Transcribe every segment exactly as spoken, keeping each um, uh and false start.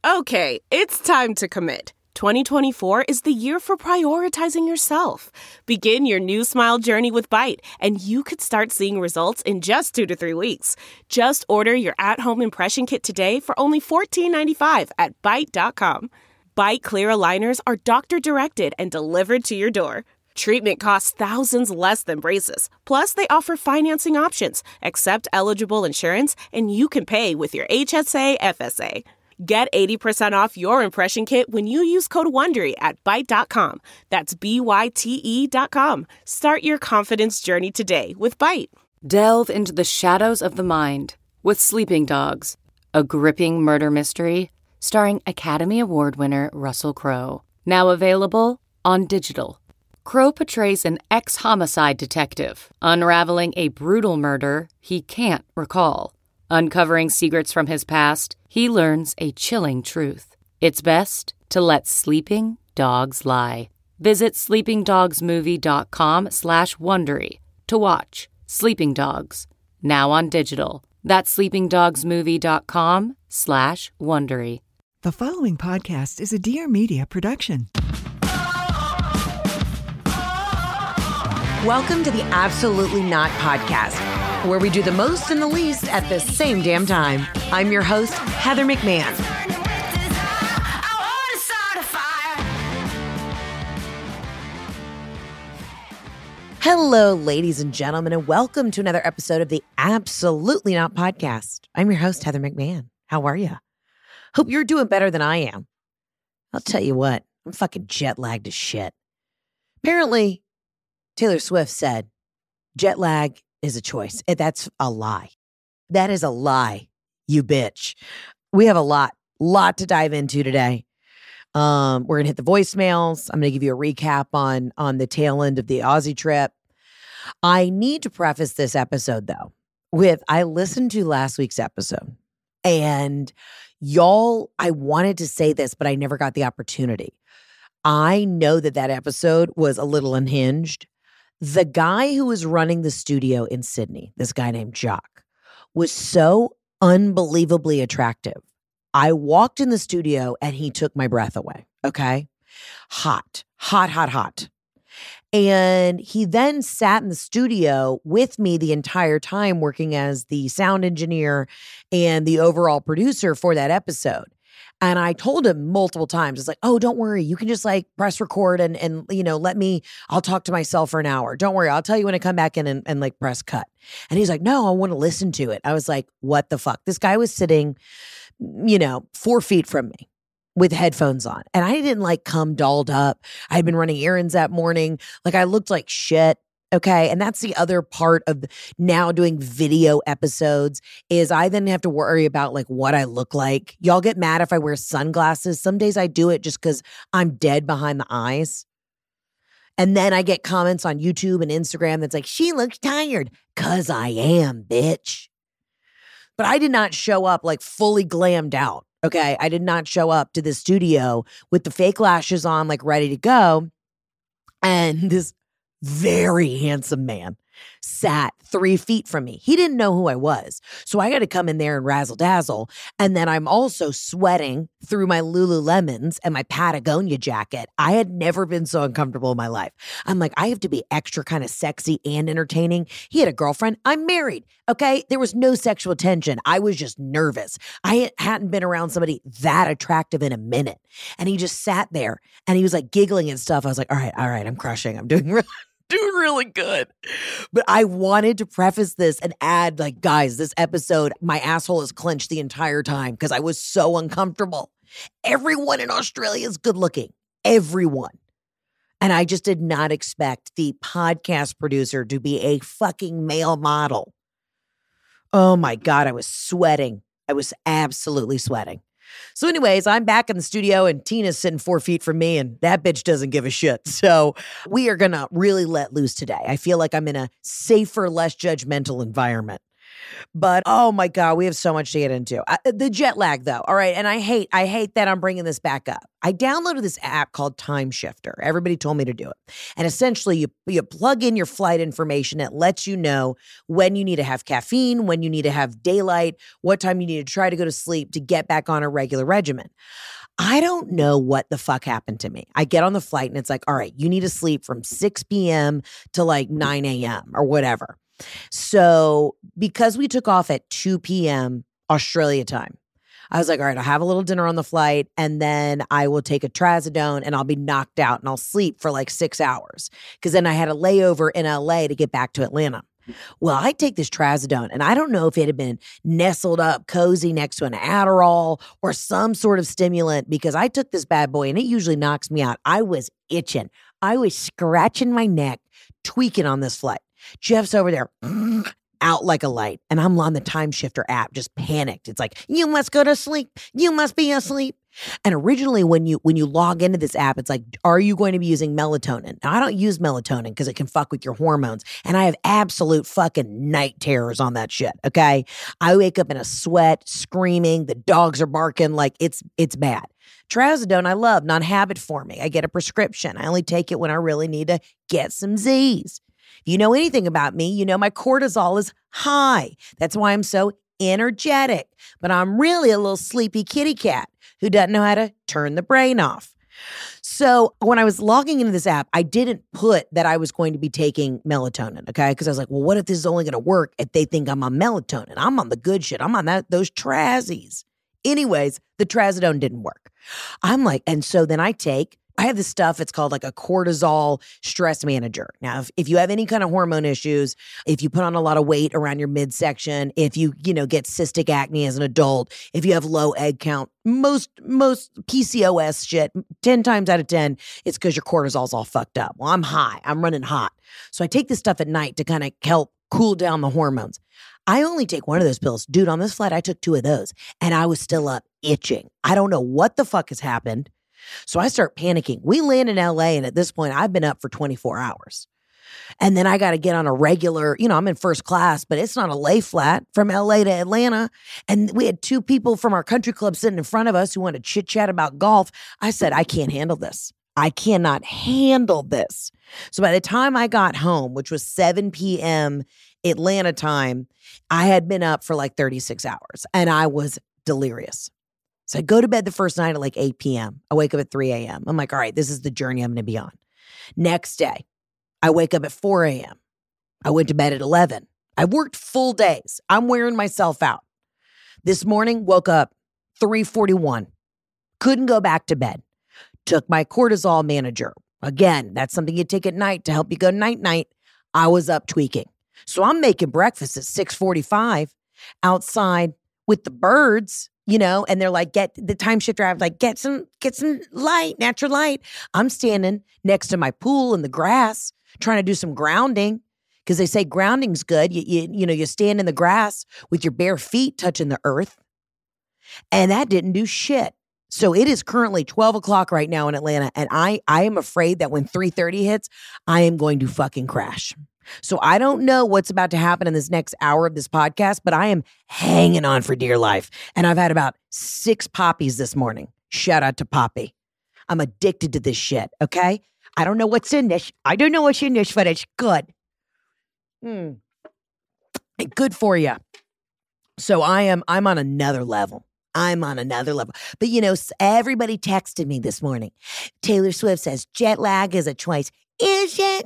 Okay, it's time to commit. twenty twenty-four is the year for prioritizing yourself. Begin your new smile journey with Byte, and you could start seeing results in just two to three weeks. Just order your at-home impression kit today for only fourteen ninety-five at byte dot com. Byte clear aligners are doctor-directed and delivered to your door. Treatment costs thousands less than braces. Plus, they offer financing options, accept eligible insurance, and you can pay with your H S A F S A. Get eighty percent off your impression kit when you use code WONDERY at byte dot com. That's B Y T E dot com. Start your confidence journey today with Byte. Delve into the shadows of the mind with Sleeping Dogs, a gripping murder mystery starring Academy Award winner Russell Crowe. Now available on digital. Crowe portrays an ex-homicide detective unraveling a brutal murder he can't recall. Uncovering secrets from his past, he learns a chilling truth. It's best to let sleeping dogs lie. Visit sleepingdogsmovie.com slash Wondery to watch Sleeping Dogs, now on digital. That's sleepingdogsmovie.com slash Wondery. The following podcast is a Dear Media production. Welcome to the Absolutely Not Podcast, where we do the most and the least at the same damn time. I'm your host, Heather McMahon. Hello, ladies and gentlemen, and welcome to another episode of the Absolutely Not Podcast. I'm your host, Heather McMahon. How are you? Hope you're doing better than I am. I'll tell you what, I'm fucking jet lagged as shit. Apparently, Taylor Swift said, jet lag is a choice. That's a lie. That is a lie, you bitch. We have a lot, lot to dive into today. Um, we're going to hit the voicemails. I'm going to give you a recap on, on the tail end of the Aussie trip. I need to preface this episode, though, with I listened to last week's episode. And y'all, I wanted to say this, but I never got the opportunity. I know that that episode was a little unhinged. The guy who was running the studio in Sydney, this guy named Jock, was so unbelievably attractive. I walked in the studio and he took my breath away, okay? Hot, hot, hot, hot. And he then sat in the studio with me the entire time working as the sound engineer and the overall producer for that episode. And I told him multiple times, it's like, oh, don't worry. You can just like press record and, and you know, let me, I'll talk to myself for an hour. Don't worry. I'll tell you when I come back in and, and like press cut. And he's like, no, I want to listen to it. I was like, what the fuck? This guy was sitting, you know, four feet from me with headphones on. And I didn't like come dolled up. I had been running errands that morning. Like I looked like shit. Okay. And that's the other part of now doing video episodes is I then have to worry about like what I look like. Y'all get mad if I wear sunglasses. Some days I do it just because I'm dead behind the eyes. And then I get comments on YouTube and Instagram that's like, she looks tired. Cause I am, bitch. But I did not show up like fully glammed out. Okay. I did not show up to the studio with the fake lashes on, like ready to go. And this very handsome man sat three feet from me. He didn't know who I was. So I got to come in there and razzle dazzle. And then I'm also sweating through my Lululemons and my Patagonia jacket. I had never been so uncomfortable in my life. I'm like, I have to be extra kind of sexy and entertaining. He had a girlfriend. I'm married. Okay. There was no sexual tension. I was just nervous. I hadn't been around somebody that attractive in a minute. And he just sat there and he was like giggling and stuff. I was like, all right, all right, I'm crushing. I'm doing really doing really good. But I wanted to preface this and add like, guys, this episode, my asshole is clenched the entire time because I was so uncomfortable. Everyone in Australia is good looking. Everyone. And I just did not expect the podcast producer to be a fucking male model. Oh my God, I was sweating. I was absolutely sweating. So anyways, I'm back in the studio and Tina's sitting four feet from me and that bitch doesn't give a shit. So we are going to really let loose today. I feel like I'm in a safer, less judgmental environment. But oh my God, we have so much to get into. Uh, the jet lag though. All right. And I hate, I hate that I'm bringing this back up. I downloaded this app called Time Shifter. Everybody told me to do it. And essentially you, you plug in your flight information. It lets you know when you need to have caffeine, when you need to have daylight, what time you need to try to go to sleep to get back on a regular regimen. I don't know what the fuck happened to me. I get on the flight and it's like, all right, you need to sleep from six p.m. to like nine a.m. or whatever. So because we took off at two p.m. Australia time, I was like, all right, I'll have a little dinner on the flight and then I will take a trazodone and I'll be knocked out and I'll sleep for like six hours. Because then I had a layover in L A to get back to Atlanta. Well, I take this trazodone and I don't know if it had been nestled up cozy next to an Adderall or some sort of stimulant because I took this bad boy and it usually knocks me out. I was itching. I was scratching my neck, tweaking on this flight. Jeff's over there out like a light. And I'm on the Time Shifter app, just panicked. It's like, you must go to sleep. You must be asleep. And originally when you when you log into this app, it's like, are you going to be using melatonin? Now, I don't use melatonin because it can fuck with your hormones. And I have absolute fucking night terrors on that shit, okay? I wake up in a sweat, screaming. The dogs are barking like it's it's bad. Trazodone, I love, non-habit forming. I get a prescription. I only take it when I really need to get some Z's. If you know anything about me, you know my cortisol is high. That's why I'm so energetic. But I'm really a little sleepy kitty cat who doesn't know how to turn the brain off. So when I was logging into this app, I didn't put that I was going to be taking melatonin, okay? Because I was like, well, what if this is only going to work if they think I'm on melatonin? I'm on the good shit. I'm on that those Trazzies. Anyways, the trazodone didn't work. I'm like, and so then I take I have this stuff, it's called like a cortisol stress manager. Now, if, if you have any kind of hormone issues, if you put on a lot of weight around your midsection, if you, you know, get cystic acne as an adult, if you have low egg count, most, most P C O S shit, ten times out of ten, it's because your cortisol's all fucked up. Well, I'm high, I'm running hot. So I take this stuff at night to kind of help cool down the hormones. I only take one of those pills. Dude, on this flight, I took two of those and I was still up itching. I don't know what the fuck has happened. So I start panicking. We land in L A and at this point I've been up for twenty-four hours. And then I got to get on a regular, you know, I'm in first class, but it's not a lay flat from L A to Atlanta. And we had two people from our country club sitting in front of us who wanted to chit chat about golf. I said, I can't handle this. I cannot handle this. So by the time I got home, which was seven p.m. Atlanta time, I had been up for like thirty-six hours and I was delirious. So I go to bed the first night at like eight p.m. I wake up at three a.m. I'm like, all right, this is the journey I'm going to be on. Next day, I wake up at four a.m. I went to bed at eleven. I worked full days. I'm wearing myself out. This morning, woke up three forty-one. Couldn't go back to bed. Took my cortisol manager. Again, that's something you take at night to help you go night-night. I was up tweaking. So I'm making breakfast at six forty-five outside with the birds. You know, and they're like, get the Time Shifter. I was like, get some, get some light, natural light. I'm standing next to my pool in the grass, trying to do some grounding because they say grounding's good. You, you, you know, you stand in the grass with your bare feet touching the earth, and that didn't do shit. So it is currently twelve o'clock right now in Atlanta, and I, I am afraid that when three thirty hits, I am going to fucking crash. So I don't know what's about to happen in this next hour of this podcast, but I am hanging on for dear life. And I've had about six poppies this morning. Shout out to Poppy. I'm addicted to this shit, okay? I don't know what's in this. I don't know what's in this, but it's good. Mm. Good for you. So I am, I'm on another level. I'm on another level. But, you know, everybody texted me this morning. Taylor Swift says, jet lag is a choice. Is it?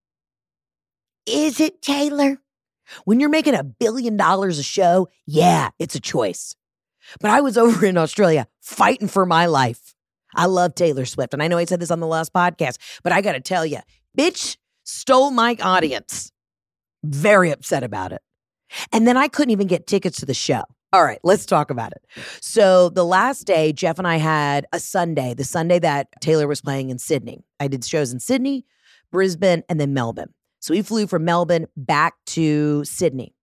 Is it, Taylor? When you're making a billion dollars a show, yeah, it's a choice. But I was over in Australia fighting for my life. I love Taylor Swift. And I know I said this on the last podcast, but I got to tell you, bitch stole my audience. Very upset about it. And then I couldn't even get tickets to the show. All right, let's talk about it. So the last day, Jeff and I had a Sunday, the Sunday that Taylor was playing in Sydney. I did shows in Sydney, Brisbane, and then Melbourne. So we flew from Melbourne back to Sydney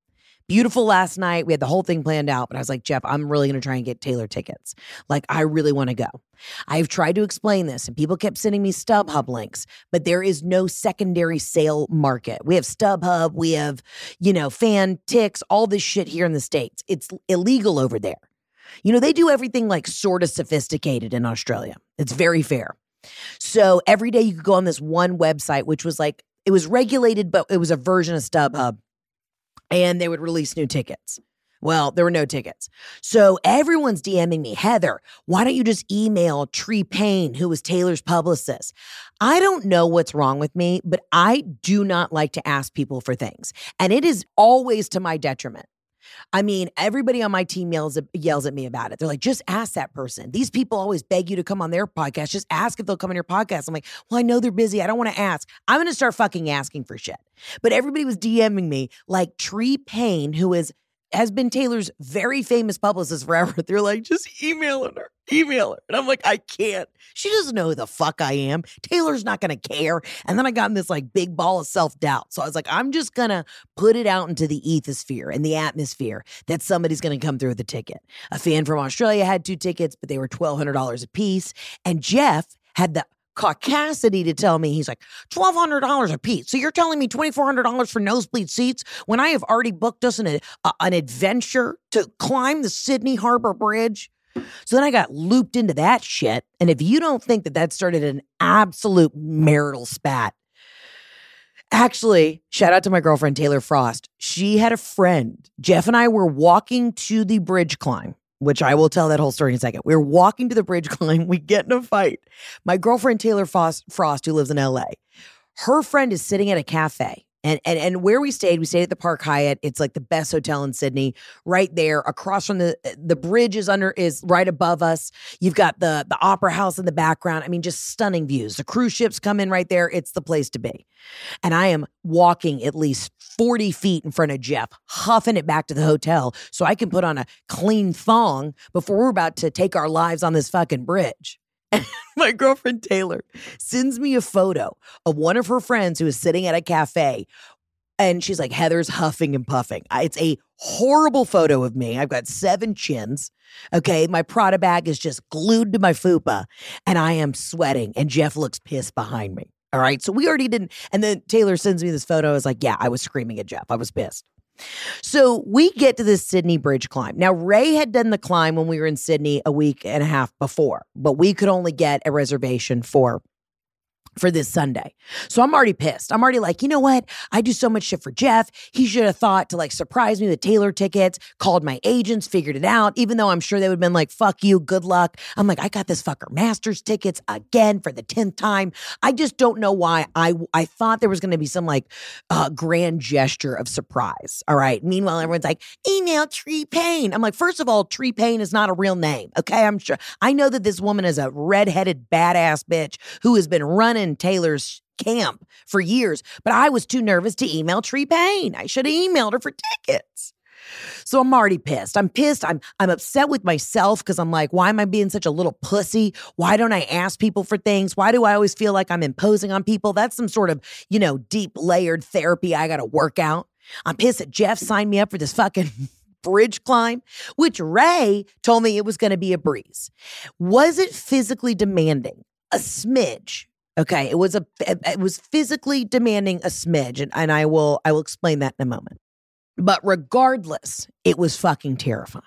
Beautiful last night. We had the whole thing planned out, but I was like, Jeff, I'm really going to try and get Taylor tickets. Like, I really want to go. I've tried to explain this, and people kept sending me StubHub links, but there is no secondary sale market. We have StubHub, we have, you know, Fantix, all this shit here in the States. It's illegal over there. You know, they do everything like sort of sophisticated in Australia. It's very fair. So every day you could go on this one website, which was like, it was regulated, but it was a version of StubHub. And they would release new tickets. Well, there were no tickets. So everyone's DMing me, Heather, why don't you just email Tree Payne, who was Taylor's publicist? I don't know what's wrong with me, but I do not like to ask people for things. And it is always to my detriment. I mean, everybody on my team yells at, yells at me about it. They're like, just ask that person. These people always beg you to come on their podcast. Just ask if they'll come on your podcast. I'm like, well, I know they're busy. I don't want to ask. I'm going to start fucking asking for shit. But everybody was DMing me like Tree Payne, who is has been Taylor's very famous publicist forever. They're like, just email her, email her. And I'm like, I can't. She doesn't know who the fuck I am. Taylor's not going to care. And then I got in this like big ball of self-doubt. So I was like, I'm just going to put it out into the ethosphere and the atmosphere that somebody's going to come through with a ticket. A fan from Australia had two tickets, but they were twelve hundred dollars a piece. And Jeff had the caucasity to tell me, he's like, twelve hundred dollars a piece. So you're telling me twenty-four hundred dollars for nosebleed seats when I have already booked us an, uh, an adventure to climb the Sydney Harbor Bridge? So then I got looped into that shit. And if you don't think that that started an absolute marital spat, actually, shout out to my girlfriend, Taylor Frost. She had a friend. Jeff and I were walking to the bridge climb, which I will tell that whole story in a second. We were walking to the bridge climb. We get in a fight. My girlfriend, Taylor Frost, Frost, who lives in L A, her friend is sitting at a cafe. And, and and where we stayed, we stayed at the Park Hyatt. It's like the best hotel in Sydney, right there across from the, the bridge is under, is right above us. You've got the, the opera house in the background. I mean, just stunning views. The cruise ships come in right there. It's the place to be. And I am walking at least forty feet in front of Jeff, huffing it back to the hotel so I can put on a clean thong before we're about to take our lives on this fucking bridge. And my girlfriend Taylor sends me a photo of one of her friends who is sitting at a cafe. And she's like, Heather's huffing and puffing. It's a horrible photo of me. I've got seven chins. Okay. My Prada bag is just glued to my fupa and I am sweating. And Jeff looks pissed behind me. All right. So we already didn't. And then Taylor sends me this photo. I was like, yeah, I was screaming at Jeff. I was pissed. So we get to this Sydney bridge climb. Now, Ray had done the climb when we were in Sydney a week and a half before, but we could only get a reservation for for this Sunday. So I'm already pissed. I'm already like, you know what? I do so much shit for Jeff. He should have thought to like surprise me with Taylor tickets, called my agents, figured it out, even though I'm sure they would have been like, fuck you, good luck. I'm like, I got this fucker Masters tickets again for the tenth time. I just don't know why I I thought there was going to be some like uh, grand gesture of surprise. All right. Meanwhile, everyone's like, email Tree Payne. I'm like, first of all, Tree Payne is not a real name. Okay. I'm sure. I know that this woman is a redheaded badass bitch who has been running Taylor's camp for years, but I was too nervous to email Tree Payne. I should have emailed her for tickets. So I'm already pissed. I'm pissed. I'm I'm upset with myself because I'm like, why am I being such a little pussy? Why don't I ask people for things? Why do I always feel like I'm imposing on people? That's some sort of, you know, deep layered therapy I got to work out. I'm pissed that Jeff signed me up for this fucking bridge climb, which Ray told me it was going to be a breeze. Was it physically demanding? A smidge. Okay, it was a it was physically demanding a smidge, and, and I will I will explain that in a moment. But regardless, it was fucking terrifying.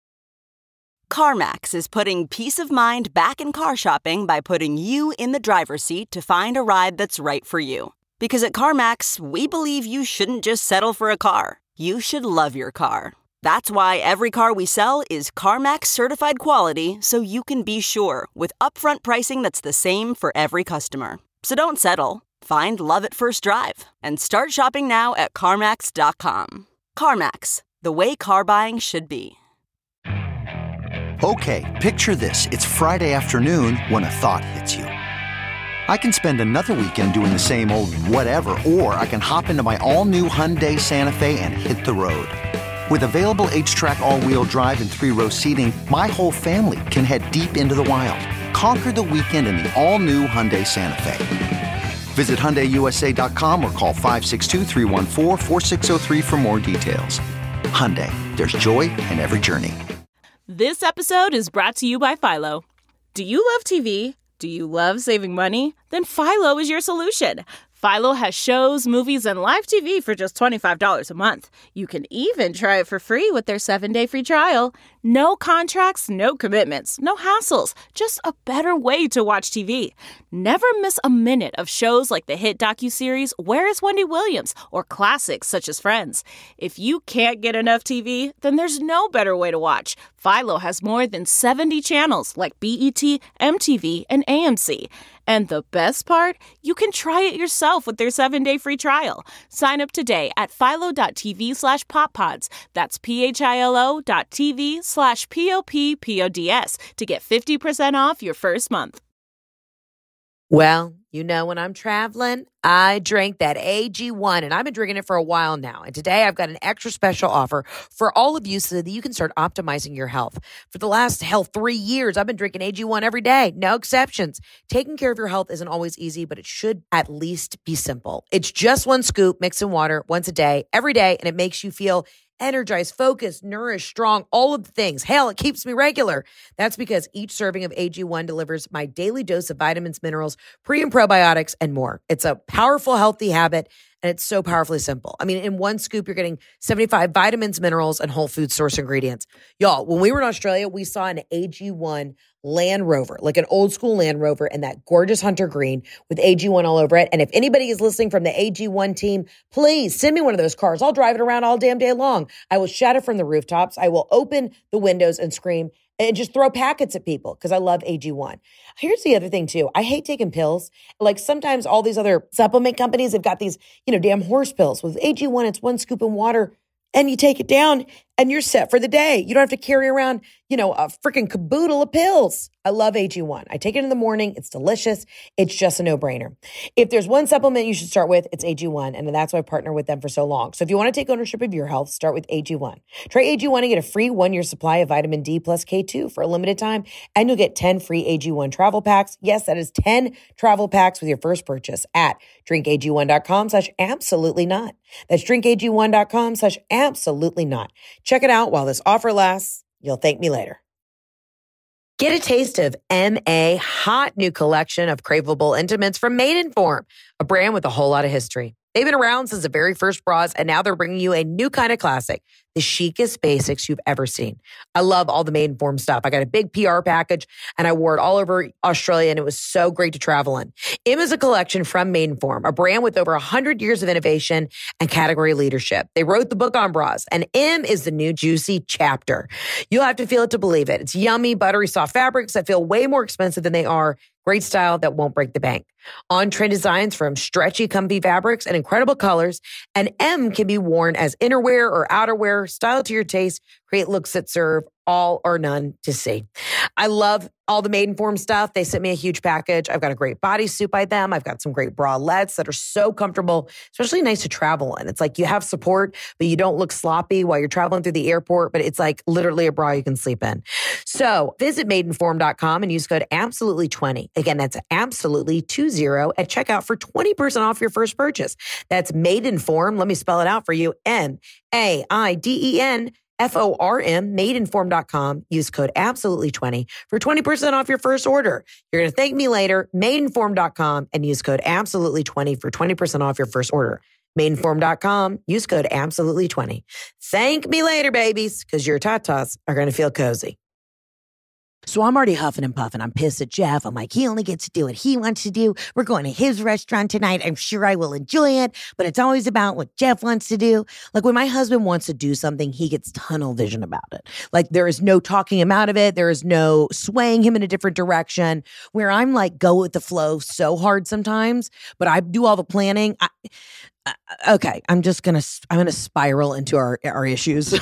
CarMax is putting peace of mind back in car shopping by putting you in the driver's seat to find a ride that's right for you. Because at CarMax, we believe you shouldn't just settle for a car. You should love your car. That's why every car we sell is CarMax certified quality, so you can be sure with upfront pricing that's the same for every customer. So don't settle. Find love at first drive and start shopping now at CarMax dot com. CarMax, the way car buying should be. Okay, picture this. It's Friday afternoon when a thought hits you. I can spend another weekend doing the same old whatever, or I can hop into my all-new Hyundai Santa Fe and hit the road. With available H-Track all-wheel drive and three-row seating, my whole family can head deep into the wild. Conquer the weekend in the all-new Hyundai Santa Fe. Visit Hyundai U S A dot com or call five six two, three one four, four six zero three for more details. Hyundai, there's joy in every journey. This episode is brought to you by Philo. Do you love T V? Do you love saving money? Then Philo is your solution. Philo has shows, movies, and live T V for just twenty-five dollars a month. You can even try it for free with their seven-day free trial. No contracts, no commitments, no hassles. Just a better way to watch T V. Never miss a minute of shows like the hit docuseries Where is Wendy Williams? Or classics such as Friends. If you can't get enough T V, then there's no better way to watch. Philo has more than seventy channels like B E T, M T V, and A M C. And the best part? You can try it yourself with their seven-day free trial. Sign up today at philo.tv slash poppods. That's P-H-I-L-O dot TV slash P-O-P-P-O-D-S to get fifty percent off your first month. Well, you know, when I'm traveling, I drink that A G one, and I've been drinking it for a while now. And today I've got an extra special offer for all of you so that you can start optimizing your health. For the last, hell, three years, I've been drinking A G one every day. No exceptions. Taking care of your health isn't always easy, but it should at least be simple. It's just one scoop mixed in water once a day, every day, and it makes you feel energized, focused, nourished, strong, all of the things. Hell, it keeps me regular. That's because each serving of A G one delivers my daily dose of vitamins, minerals, pre and probiotics, and more. It's a powerful, healthy habit, and it's so powerfully simple. I mean, in one scoop, you're getting seventy-five vitamins, minerals, and whole food source ingredients. Y'all, when we were in Australia, we saw an A G one Land Rover, like an old school Land Rover, and that gorgeous hunter green with A G one all over it. And if anybody is listening from the A G one team, please send me one of those cars. I'll drive it around all damn day long. I will shout it from the rooftops. I will open the windows and scream and just throw packets at people because I love A G one. Here's the other thing too. I hate taking pills. Like sometimes all these other supplement companies have got these, you know, damn horse pills. With A G one, it's one scoop in water and you take it down and you're set for the day. You don't have to carry around, you know, a freaking caboodle of pills. I love A G one. I take it in the morning. It's delicious. It's just a no-brainer. If there's one supplement you should start with, it's A G one, and that's why I partner with them for so long. So if you want to take ownership of your health, start with A G one. Try A G one and get a free one-year supply of vitamin D plus K two for a limited time, and you'll get ten free A G one travel packs. Yes, that is ten travel packs with your first purchase at drinkag1.com slash absolutely not. That's drinkag1.com slash absolutely not. Check it out while this offer lasts. You'll thank me later. Get a taste of M A hot new collection of craveable intimates from Maidenform, a brand with a whole lot of history. They've been around since the very first bras, and now they're bringing you a new kind of classic, the chicest basics you've ever seen. I love all the Maidenform stuff. I got a big P R package, and I wore it all over Australia, and it was so great to travel in. M is a collection from Maidenform, a brand with over one hundred years of innovation and category leadership. They wrote the book on bras, and M is the new juicy chapter. You'll have to feel it to believe it. It's yummy, buttery, soft fabrics that feel way more expensive than they are. Great style that won't break the bank. On-trend designs from stretchy, comfy fabrics and incredible colors. And M can be worn as innerwear or outerwear, style to your taste. Create looks that serve all or none to see. I love all the Maidenform stuff. They sent me a huge package. I've got a great bodysuit by them. I've got some great bralettes that are so comfortable, especially nice to travel in. It's like you have support, but you don't look sloppy while you're traveling through the airport, but it's like literally a bra you can sleep in. So visit maidenform dot com and use code absolutely twenty. Again, that's absolutely twenty at checkout for twenty percent off your first purchase. That's Maidenform. Let me spell it out for you. M A I D E N F O R M, maidenform dot com. Use code absolutely twenty for twenty percent off your first order. You're going to thank me later. maidenform dot com and use code absolutely twenty for twenty percent off your first order. maidenform dot com. Use code absolutely twenty. Thank me later, babies, because your tatas are going to feel cozy. So I'm already huffing and puffing. I'm pissed at Jeff. I'm like, he only gets to do what he wants to do. We're going to his restaurant tonight. I'm sure I will enjoy it, but it's always about what Jeff wants to do. Like when my husband wants to do something, he gets tunnel vision about it. Like there is no talking him out of it. There is no swaying him in a different direction, where I'm like, go with the flow so hard sometimes, but I do all the planning. I, I, okay. I'm just going to, I'm going to spiral into our, our issues.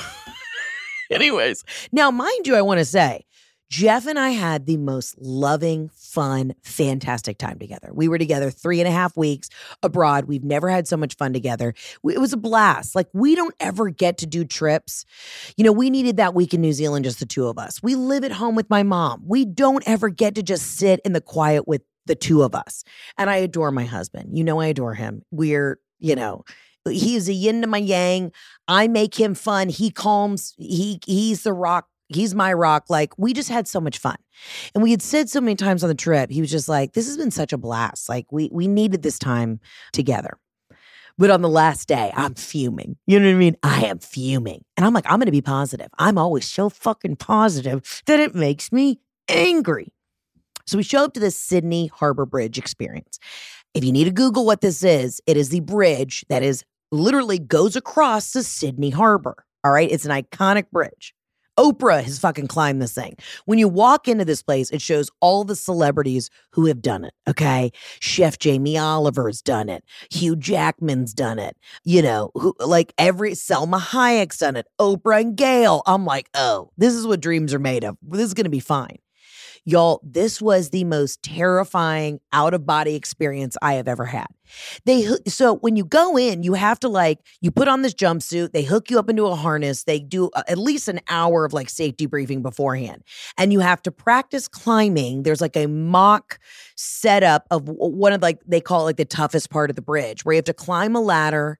Anyways, now mind you, I want to say, Jeff and I had the most loving, fun, fantastic time together. We were together three and a half weeks abroad. We've never had so much fun together. It was a blast. Like, we don't ever get to do trips. You know, we needed that week in New Zealand, just the two of us. We live at home with my mom. We don't ever get to just sit in the quiet with the two of us. And I adore my husband. You know, I adore him. We're, you know, He is a yin to my yang. I make him fun. He calms. He he's the rock. He's my rock. Like, we just had so much fun. And we had said so many times on the trip, he was just like, this has been such a blast. Like, we we needed this time together. But on the last day, I'm fuming. You know what I mean? I am fuming. And I'm like, I'm going to be positive. I'm always so fucking positive that it makes me angry. So we show up to this Sydney Harbor Bridge experience. If you need to Google what this is, it is the bridge that is literally goes across the Sydney Harbor. All right? It's an iconic bridge. Oprah has fucking climbed this thing. When you walk into this place, it shows all the celebrities who have done it, okay? Chef Jamie Oliver has done it. Hugh Jackman's done it. You know, who, like every, Selma Hayek's done it. Oprah and Gail. I'm like, oh, this is what dreams are made of. This is going to be fine. Y'all, this was the most terrifying out-of-body experience I have ever had. They So when you go in, you have to like, you put on this jumpsuit, they hook you up into a harness, they do at least an hour of like safety briefing beforehand. And you have to practice climbing. There's like a mock setup of one of like, they call it like the toughest part of the bridge, where you have to climb a ladder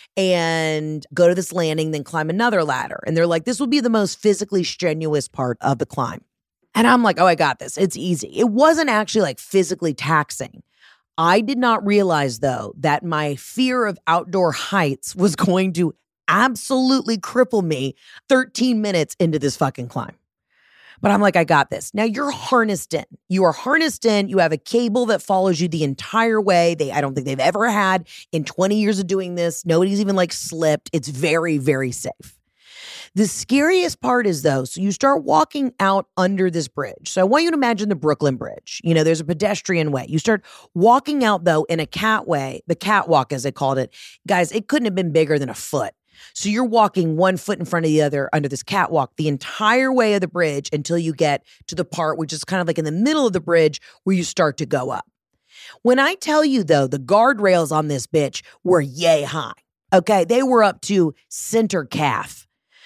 and go to this landing, then climb another ladder. And they're like, this will be the most physically strenuous part of the climb. And I'm like, oh, I got this. It's easy. It wasn't actually like physically taxing. I did not realize, though, that my fear of outdoor heights was going to absolutely cripple me thirteen minutes into this fucking climb. But I'm like, I got this. Now you're harnessed in. You are harnessed in. You have a cable that follows you the entire way. They, I don't think they've ever had in twenty years of doing this. Nobody's even like slipped. It's very, very safe. The scariest part is, though, so you start walking out under this bridge. So I want you to imagine the Brooklyn Bridge. You know, there's a pedestrian way. You start walking out, though, in a catway, the catwalk, as they called it. Guys, it couldn't have been bigger than a foot. So you're walking one foot in front of the other under this catwalk the entire way of the bridge until you get to the part which is kind of like in the middle of the bridge where you start to go up. When I tell you, though, the guardrails on this bitch were yay high. Okay, they were up to center calf.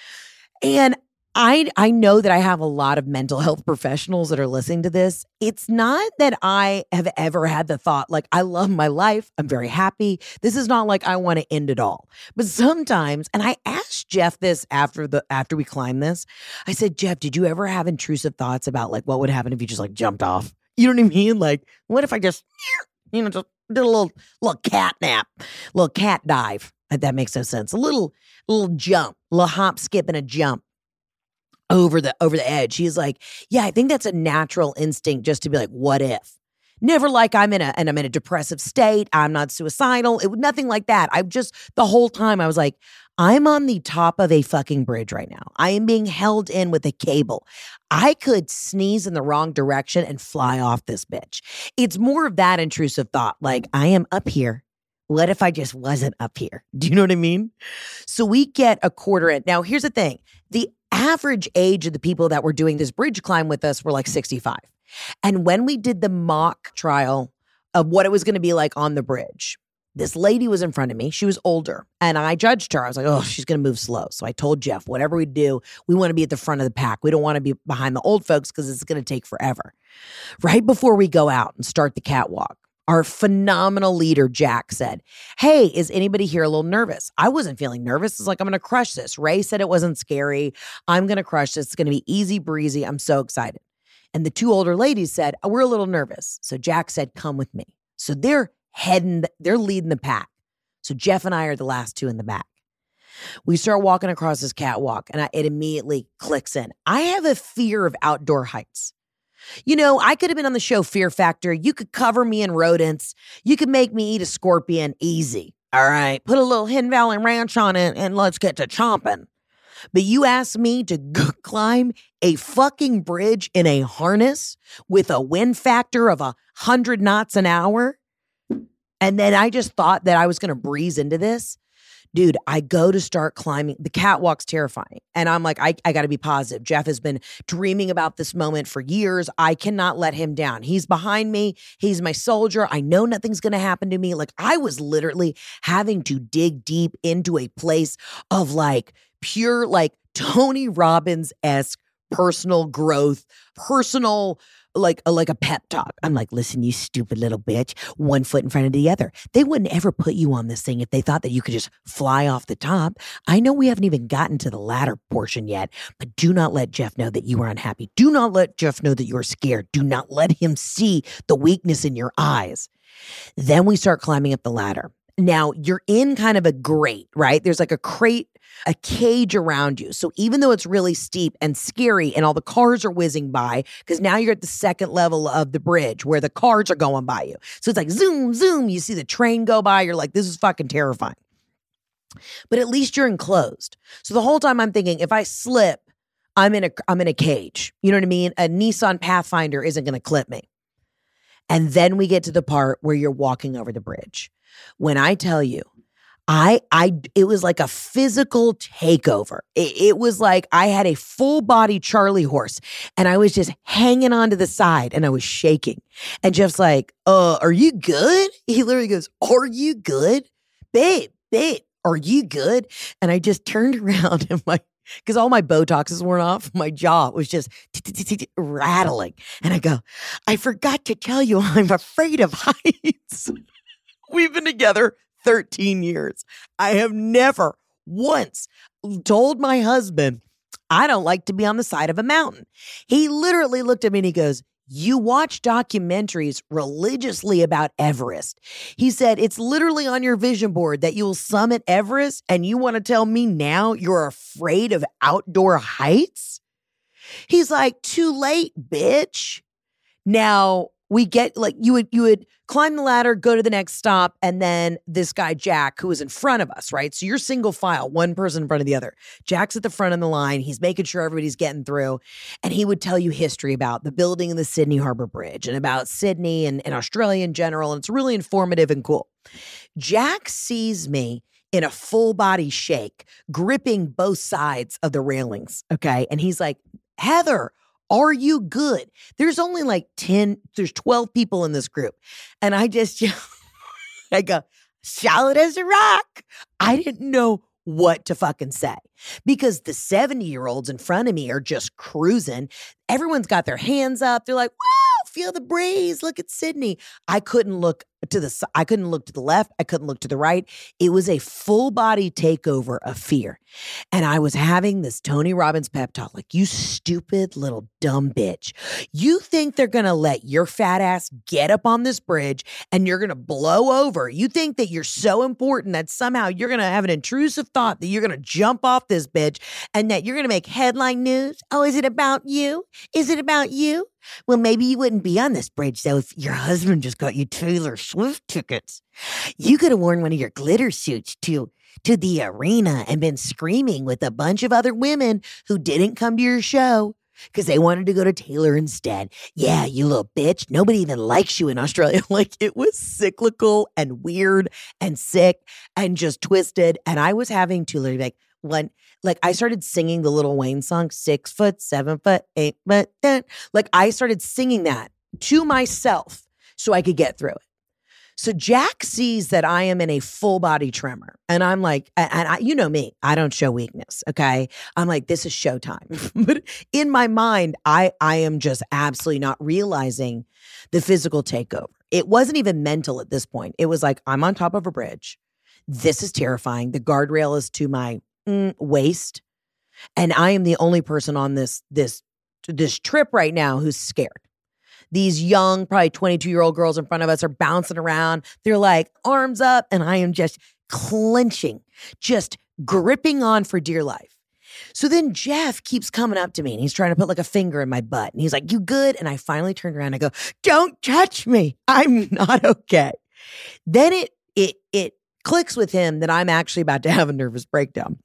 And I I know that I have a lot of mental health professionals that are listening to this. It's not that I have ever had the thought, like, I love my life. I'm very happy. This is not like I want to end it all. But sometimes, and I asked Jeff this after the after we climbed this, I said, Jeff, did you ever have intrusive thoughts about like what would happen if you just like jumped off? You know what I mean? Like, what if I just, you know, just did a little little cat nap, little cat dive? That makes no sense. A little little jump, a little hop, skip, and a jump over the over the edge. He's like, yeah, I think that's a natural instinct just to be like, what if? Never like I'm in a and I'm in a depressive state. I'm not suicidal. It was nothing like that. I just the whole time I was like, I'm on the top of a fucking bridge right now. I am being held in with a cable. I could sneeze in the wrong direction and fly off this bitch. It's more of that intrusive thought. Like, I am up here. What if I just wasn't up here? Do you know what I mean? So we get a quarter in. Now, here's the thing. The average age of the people that were doing this bridge climb with us were like sixty-five. And when we did the mock trial of what it was going to be like on the bridge, this lady was in front of me. She was older. And I judged her. I was like, oh, she's going to move slow. So I told Jeff, whatever we do, we want to be at the front of the pack. We don't want to be behind the old folks because it's going to take forever. Right before we go out and start the catwalk, our phenomenal leader, Jack, said, hey, is anybody here a little nervous? I wasn't feeling nervous. It's like, I'm going to crush this. Ray said it wasn't scary. I'm going to crush this. It's going to be easy breezy. I'm so excited. And the two older ladies said, oh, we're a little nervous. So Jack said, come with me. So they're heading, they're leading the pack. So Jeff and I are the last two in the back. We start walking across this catwalk and I, it immediately clicks in. I have a fear of outdoor heights. You know, I could have been on the show Fear Factor. You could cover me in rodents. You could make me eat a scorpion easy. All right. Put a little Hidden Valley Ranch on it and let's get to chomping. But you asked me to g- climb a fucking bridge in a harness with a wind factor of a hundred knots an hour. And then I just thought that I was going to breeze into this. Dude, I go to start climbing. The catwalk's terrifying. And I'm like, I, I got to be positive. Jeff has been dreaming about this moment for years. I cannot let him down. He's behind me. He's my soldier. I know nothing's going to happen to me. Like, I was literally having to dig deep into a place of like pure, like Tony Robbins-esque personal growth, personal like a, like a pep talk. I'm like, listen, you stupid little bitch, one foot in front of the other. They wouldn't ever put you on this thing if they thought that you could just fly off the top. I know we haven't even gotten to the ladder portion yet, but do not let Jeff know that you are unhappy. Do not let Jeff know that you're scared. Do not let him see the weakness in your eyes. Then we start climbing up the ladder. Now, you're in kind of a grate, right? There's like a crate, a cage around you. So even though it's really steep and scary and all the cars are whizzing by, because now you're at the second level of the bridge where the cars are going by you. So it's like zoom, zoom. You see the train go by. You're like, this is fucking terrifying. But at least you're enclosed. So the whole time I'm thinking, if I slip, I'm in a, I'm in a cage. You know what I mean? A Nissan Pathfinder isn't going to clip me. And then we get to the part where you're walking over the bridge. When I tell you, I, I, it was like a physical takeover. It, it was like I had a full body Charlie horse and I was just hanging onto the side and I was shaking. And Jeff's like, uh, are you good? He literally goes, are you good? Babe, babe, are you good? And I just turned around and my, because all my Botox is worn off, my jaw was just rattling. And I go, I forgot to tell you I'm afraid of heights. We've been together thirteen years. I have never once told my husband, I don't like to be on the side of a mountain. He literally looked at me and he goes, you watch documentaries religiously about Everest. He said, it's literally on your vision board that you will summit Everest and you want to tell me now you're afraid of outdoor heights? He's like, too late, bitch. Now, we get like you would you would climb the ladder, go to the next stop, and then this guy, Jack, who was in front of us, right? So you're single file, one person in front of the other. Jack's at the front of the line. He's making sure everybody's getting through. And he would tell you history about the building of the Sydney Harbor Bridge and about Sydney and, and Australia in general. And it's really informative and cool. Jack sees me in a full body shake, gripping both sides of the railings, okay? And he's like, Heather, are you good? There's only like ten, there's twelve people in this group. And I just, I go, solid as a rock. I didn't know what to fucking say because the seventy year olds in front of me are just cruising. Everyone's got their hands up. They're like, wow, feel the breeze. Look at Sydney. I couldn't look to the, I couldn't look to the left. I couldn't look to the right. It was a full body takeover of fear. And I was having this Tony Robbins pep talk, like, you stupid little dumb bitch. You think they're going to let your fat ass get up on this bridge and you're going to blow over. You think that you're so important that somehow you're going to have an intrusive thought that you're going to jump off this bitch and that you're going to make headline news. Oh, is it about you? Is it about you? Well, maybe you wouldn't be on this bridge, though, if your husband just got you Taylor Swift tickets. You could have worn one of your glitter suits to, to the arena and been screaming with a bunch of other women who didn't come to your show because they wanted to go to Taylor instead. Yeah, you little bitch. Nobody even likes you in Australia. Like, it was cyclical and weird and sick and just twisted. And I was having to literally like, one, like I started singing the Lil Wayne song, six foot, seven foot, eight foot, ten. Like I started singing that to myself so I could get through it. So Jack sees that I am in a full body tremor. And I'm like, and I, you know me, I don't show weakness. Okay. I'm like, this is showtime. But in my mind, I, I am just absolutely not realizing the physical takeover. It wasn't even mental at this point. It was like, I'm on top of a bridge. This is terrifying. The guardrail is to my mm, waist. And I am the only person on this, this, this trip right now who's scared. These young, probably twenty-two-year-old girls in front of us are bouncing around. They're like, arms up, and I am just clenching, just gripping on for dear life. So then Jeff keeps coming up to me, and he's trying to put like a finger in my butt. And he's like, you good? And I finally turned around and I go, don't touch me. I'm not okay. Then it it it clicks with him that I'm actually about to have a nervous breakdown.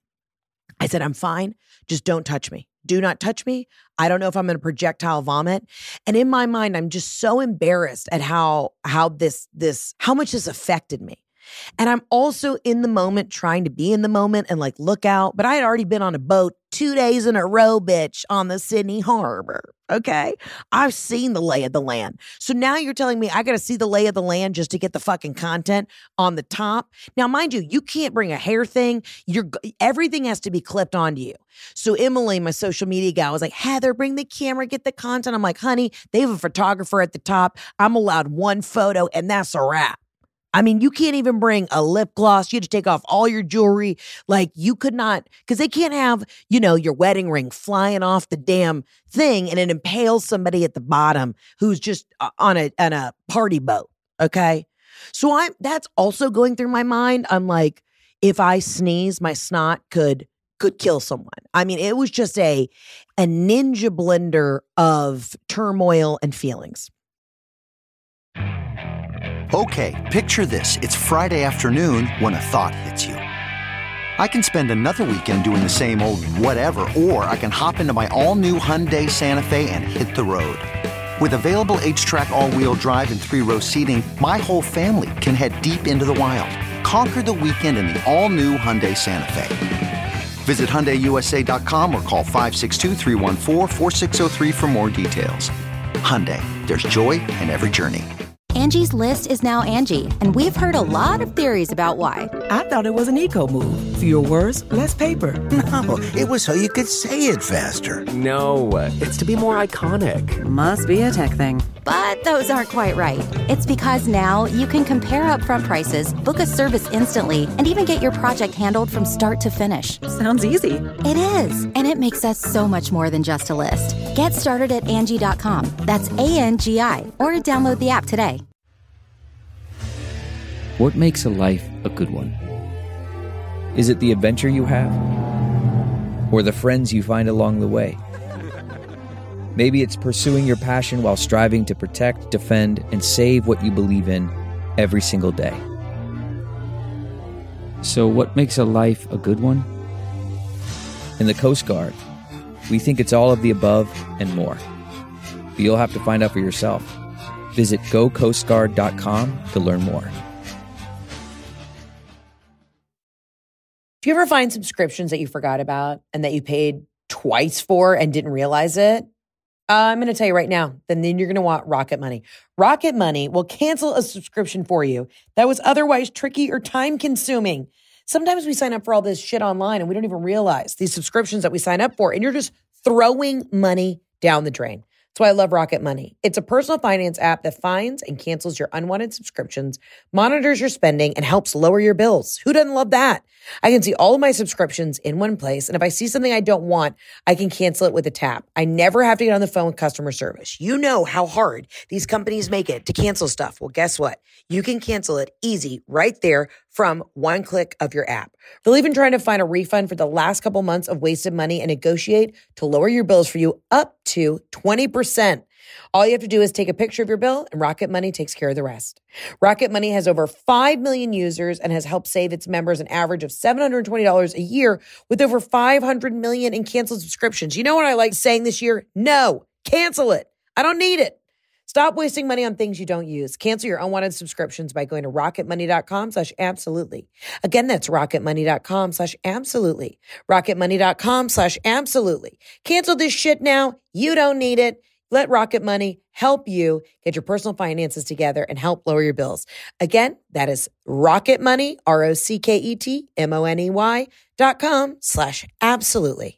I said, I'm fine. Just don't touch me. Do not touch me. I don't know if I'm going to projectile vomit. And in my mind, I'm just so embarrassed at how, how this, this, how much this affected me. And I'm also in the moment trying to be in the moment and like look out. But I had already been on a boat two days in a row, bitch, on the Sydney Harbor. Okay. I've seen the lay of the land. So now you're telling me I got to see the lay of the land just to get the fucking content on the top. Now, mind you, you can't bring a hair thing. You're everything has to be clipped onto you. So Emily, my social media gal, was like, Heather, bring the camera, get the content. I'm like, honey, they have a photographer at the top. I'm allowed one photo and that's a wrap. I mean, you can't even bring a lip gloss. You had to take off all your jewelry. Like you could not, because they can't have, you know, your wedding ring flying off the damn thing and it impales somebody at the bottom who's just on a on a party boat. Okay. So I'm that's also going through my mind. I'm like, if I sneeze, my snot could could kill someone. I mean, it was just a a ninja blender of turmoil and feelings. Okay, picture this. It's Friday afternoon when a thought hits you. I can spend another weekend doing the same old whatever, or I can hop into my all-new Hyundai Santa Fe and hit the road. With available H-Track all-wheel drive and three-row seating, my whole family can head deep into the wild. Conquer the weekend in the all-new Hyundai Santa Fe. Visit Hyundai U S A dot com or call five six two, three one four, four six zero three for more details. Hyundai, there's joy in every journey. Angie's List is now Angie, and we've heard a lot of theories about why. I thought it was an eco move. Fewer words, less paper. No, it was so you could say it faster. No, it's to be more iconic. Must be a tech thing. But those aren't quite right. It's because now you can compare upfront prices, book a service instantly, and even get your project handled from start to finish. Sounds easy. It is, and it makes us so much more than just a list. Get started at Angie dot com. That's A N G I, or download the app today. What makes a life a good one? Is it the adventure you have? Or the friends you find along the way? Maybe it's pursuing your passion while striving to protect, defend, and save what you believe in every single day. So what makes a life a good one? In the Coast Guard, we think it's all of the above and more. But you'll have to find out for yourself. Visit go coast guard dot com to learn more. Do you ever find subscriptions that you forgot about and that you paid twice for and didn't realize it? Uh, I'm going to tell you right now, then, then you're going to want Rocket Money. Rocket Money will cancel a subscription for you that was otherwise tricky or time-consuming. Sometimes we sign up for all this shit online and we don't even realize these subscriptions that we sign up for, and you're just throwing money down the drain. That's why I love Rocket Money. It's a personal finance app that finds and cancels your unwanted subscriptions, monitors your spending, and helps lower your bills. Who doesn't love that? I can see all of my subscriptions in one place, and if I see something I don't want, I can cancel it with a tap. I never have to get on the phone with customer service. You know how hard these companies make it to cancel stuff. Well, guess what? You can cancel it easy right there from one click of your app. They'll even try to find a refund for the last couple months of wasted money and negotiate to lower your bills for you up to twenty percent. All you have to do is take a picture of your bill, and Rocket Money takes care of the rest. Rocket Money has over five million users and has helped save its members an average of seven hundred twenty dollars a year with over five hundred million in canceled subscriptions. You know what I like saying this year? No, cancel it. I don't need it. Stop wasting money on things you don't use. Cancel your unwanted subscriptions by going to rocketmoney.com slash absolutely. Again, that's rocketmoney.com slash absolutely. rocketmoney.com slash absolutely. Cancel this shit now. You don't need it. Let Rocket Money help you get your personal finances together and help lower your bills. Again, that is Rocket Money, R O C K E T M O N E Y dot com slash absolutely.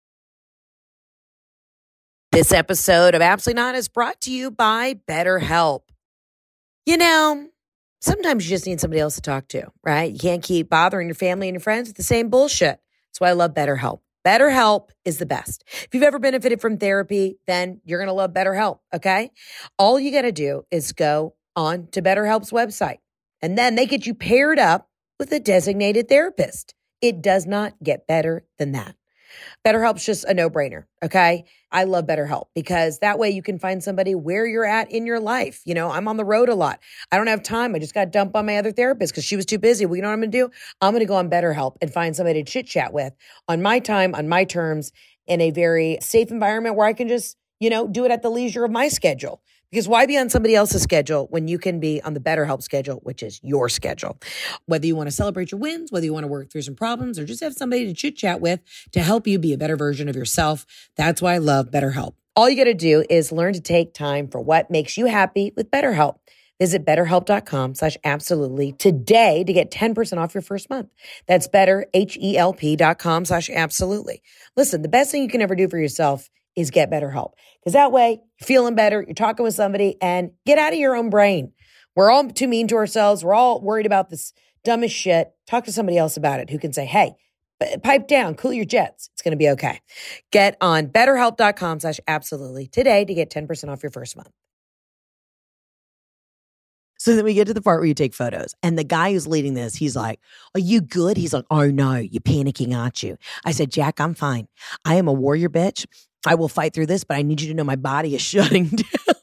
This episode of Absolutely Not is brought to you by BetterHelp. You know, sometimes you just need somebody else to talk to, right? You can't keep bothering your family and your friends with the same bullshit. That's why I love BetterHelp. BetterHelp is the best. If you've ever benefited from therapy, then you're going to love BetterHelp, okay? All you got to do is go on to BetterHelp's website, and then they get you paired up with a designated therapist. It does not get better than that. BetterHelp's just a no-brainer, okay? I love BetterHelp because that way you can find somebody where you're at in your life. You know, I'm on the road a lot. I don't have time. I just got dumped on my other therapist because she was too busy. Well, you know what I'm going to do? I'm going to go on BetterHelp and find somebody to chit-chat with on my time, on my terms, in a very safe environment where I can just, you know, do it at the leisure of my schedule. Because why be on somebody else's schedule when you can be on the BetterHelp schedule, which is your schedule? Whether you want to celebrate your wins, whether you want to work through some problems, or just have somebody to chit chat with to help you be a better version of yourself, that's why I love BetterHelp. All you got to do is learn to take time for what makes you happy with BetterHelp. Visit betterhelp.com slash absolutely today to get ten percent off your first month. That's better, H-E-L-P dot com slash absolutely. Listen, the best thing you can ever do for yourself is get BetterHelp. Because that way, you're feeling better, you're talking with somebody, and get out of your own brain. We're all too mean to ourselves. We're all worried about this dumbest shit. Talk to somebody else about it who can say, hey, pipe down, cool your jets. It's going to be okay. Get on betterhelp.com slash absolutely today to get ten percent off your first month. So then we get to the part where you take photos. And the guy who's leading this, he's like, are you good? He's like, oh no, you're panicking, aren't you? I said, Jack, I'm fine. I am a warrior bitch. I will fight through this, but I need you to know my body is shutting down.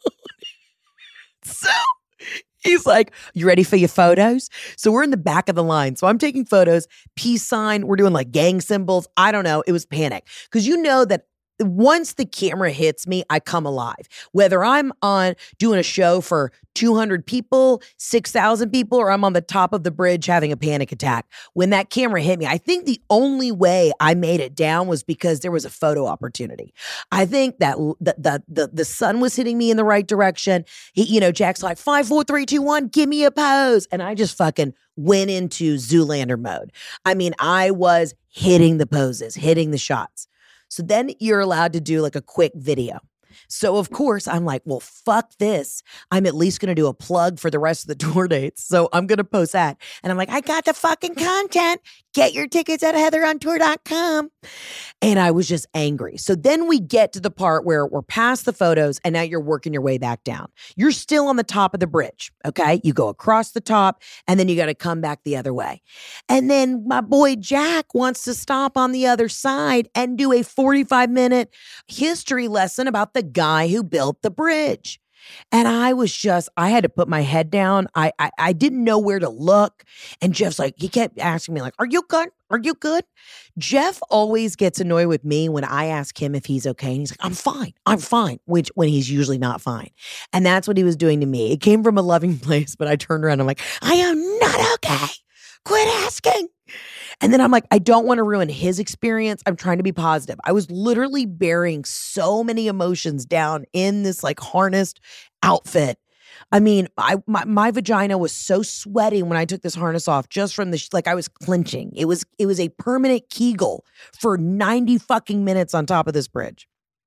So he's like, you ready for your photos? So we're in the back of the line. So I'm taking photos, peace sign. We're doing like gang symbols. I don't know. It was panic. Because you know that once the camera hits me, I come alive. Whether I'm on doing a show for two hundred people, six thousand people, or I'm on the top of the bridge having a panic attack. When that camera hit me, I think the only way I made it down was because there was a photo opportunity. I think that the the the, the sun was hitting me in the right direction. He, you know, Jack's like, five, four, three, two, one, give me a pose. And I just fucking went into Zoolander mode. I mean, I was hitting the poses, hitting the shots. So then you're allowed to do like a quick video. So of course I'm like, well, fuck this. I'm at least going to do a plug for the rest of the tour dates. So I'm going to post that. And I'm like, I got the fucking content. Get your tickets at heather on tour dot com. And I was just angry. So then we get to the part where we're past the photos and now you're working your way back down. You're still on the top of the bridge. Okay. You go across the top and then you got to come back the other way. And then my boy Jack wants to stop on the other side and do a forty-five minute history lesson about the guy who built the bridge. And I was just, I had to put my head down. I, I I didn't know where to look. And Jeff's like, he kept asking me like, are you good? Are you good? Jeff always gets annoyed with me when I ask him if he's okay. And he's like, I'm fine. I'm fine. Which when he's usually not fine. And that's what he was doing to me. It came from a loving place, but I turned around and I'm like, I am not okay. Quit asking. And then I'm like, I don't want to ruin his experience. I'm trying to be positive. I was literally bearing so many emotions down in this like harnessed outfit. I mean, I my, my vagina was so sweaty when I took this harness off just from the, sh- like I was clenching. It was, it was a permanent Kegel for ninety fucking minutes on top of this bridge.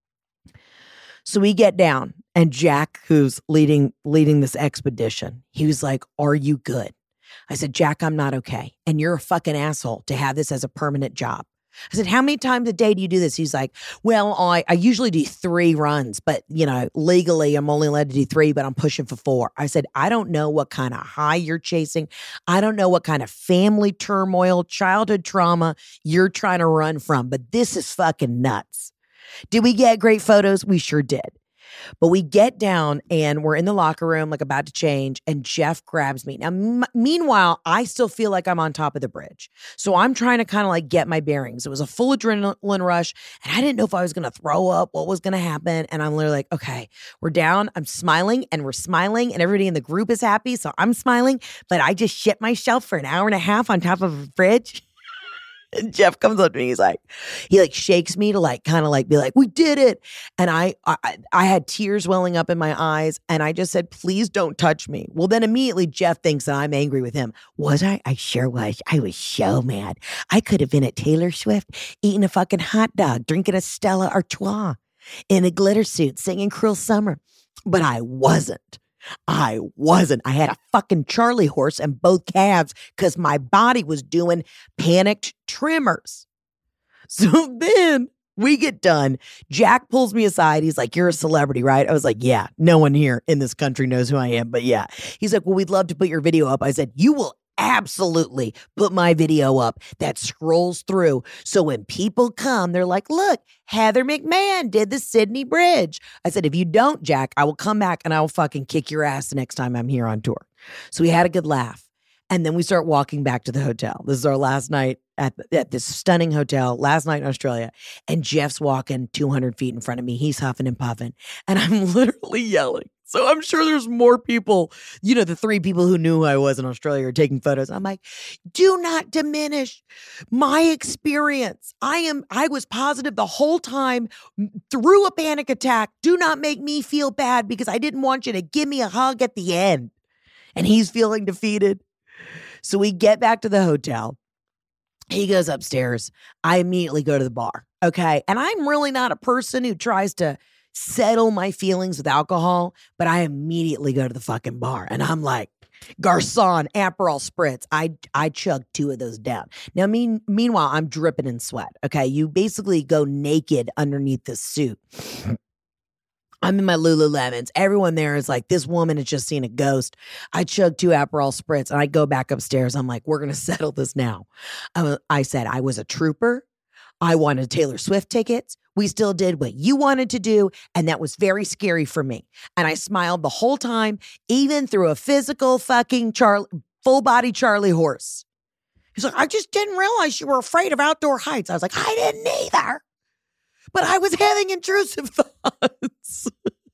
So we get down and Jack, who's leading, leading this expedition, he was like, are you good? I said, Jack, I'm not okay. And you're a fucking asshole to have this as a permanent job. I said, how many times a day do you do this? He's like, well, I, I usually do three runs, but you know, legally I'm only allowed to do three, but I'm pushing for four. I said, I don't know what kind of high you're chasing. I don't know what kind of family turmoil, childhood trauma you're trying to run from, but this is fucking nuts. Did we get great photos? We sure did. But we get down and we're in the locker room, like about to change, and Jeff grabs me. Now, m- meanwhile, I still feel like I'm on top of the bridge. So I'm trying to kind of like get my bearings. It was a full adrenaline rush, and I didn't know if I was going to throw up, what was going to happen. And I'm literally like, okay, we're down. I'm smiling, and we're smiling, and everybody in the group is happy. So I'm smiling, but I just shit myself for an hour and a half on top of a bridge. And Jeff comes up to me. He's like, he like shakes me to like kind of like be like, we did it. And I, I, I had tears welling up in my eyes. And I just said, please don't touch me. Well, then immediately Jeff thinks that I'm angry with him. Was I? I sure was. I was so mad. I could have been at Taylor Swift eating a fucking hot dog, drinking a Stella Artois in a glitter suit, singing Cruel Summer. But I wasn't. I wasn't. I had a fucking Charlie horse and both calves because my body was doing panicked tremors. So then we get done. Jack pulls me aside. He's like, you're a celebrity, right? I was like, yeah, no one here in this country knows who I am, but yeah. He's like, well, we'd love to put your video up. I said, you will absolutely put my video up that scrolls through. So when people come, they're like, look, Heather McMahon did the Sydney Bridge. I said, if you don't, Jack, I will come back and I will fucking kick your ass the next time I'm here on tour. So we had a good laugh. And then we start walking back to the hotel. This is our last night at, at this stunning hotel, last night in Australia. And Jeff's walking two hundred feet in front of me. He's huffing and puffing. And I'm literally yelling. So I'm sure there's more people, you know, the three people who knew who I was in Australia are taking photos. I'm like, do not diminish my experience. I am, I was positive the whole time through a panic attack. Do not make me feel bad because I didn't want you to give me a hug at the end. And he's feeling defeated. So we get back to the hotel. He goes upstairs. I immediately go to the bar. Okay. And I'm really not a person who tries to settle my feelings with alcohol, but I immediately go to the fucking bar and I'm like, Garcon, Aperol Spritz. I I chugged two of those down. Now, mean, meanwhile, I'm dripping in sweat. Okay. You basically go naked underneath this suit. I'm in my Lululemons. Everyone there is like, this woman has just seen a ghost. I chugged two Aperol Spritz and I go back upstairs. I'm like, we're going to settle this now. I, I said, I was a trooper. I wanted Taylor Swift tickets. We still did what you wanted to do. And that was very scary for me. And I smiled the whole time, even through a physical fucking Charlie, full body Charlie horse. He's like, I just didn't realize you were afraid of outdoor heights. I was like, I didn't either. But I was having intrusive thoughts.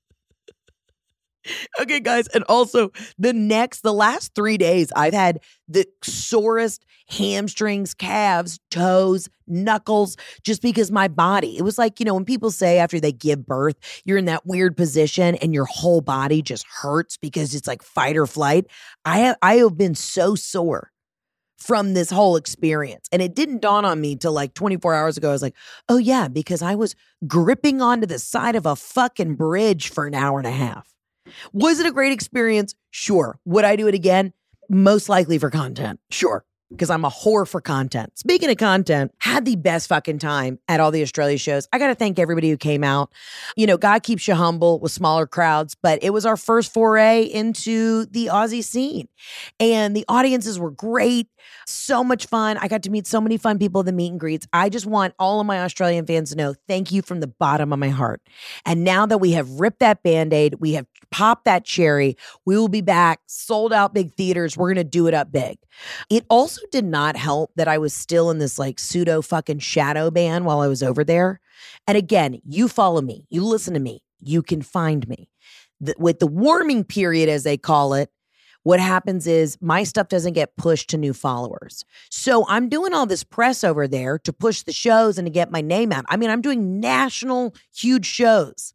Okay, guys. And also the next, the last three days, I've had the sorest hamstrings, calves, toes, knuckles, just because my body, it was like, you know, when people say after they give birth, you're in that weird position and your whole body just hurts because it's like fight or flight. I have, I have been so sore from this whole experience. And it didn't dawn on me till like twenty-four hours ago. I was like, oh yeah, because I was gripping onto the side of a fucking bridge for an hour and a half. Was it a great experience? Sure. Would I do it again? Most likely for content. Sure. Because I'm a whore for content. Speaking of content, had the best fucking time at all the Australia shows. I got to thank everybody who came out. You know, God keeps you humble with smaller crowds, but it was our first foray into the Aussie scene. And the audiences were great. So much fun. I got to meet so many fun people at the meet and greets. I just want all of my Australian fans to know thank you from the bottom of my heart. And now that we have ripped that Band-Aid, we have popped that cherry, we will be back, sold out big theaters. We're going to do it up big. It also did not help that I was still in this like pseudo fucking shadow ban while I was over there. And again, you follow me, you listen to me, you can find me. The, with the warming period, as they call it, what happens is my stuff doesn't get pushed to new followers. So I'm doing all this press over there to push the shows and to get my name out. I mean, I'm doing national huge shows.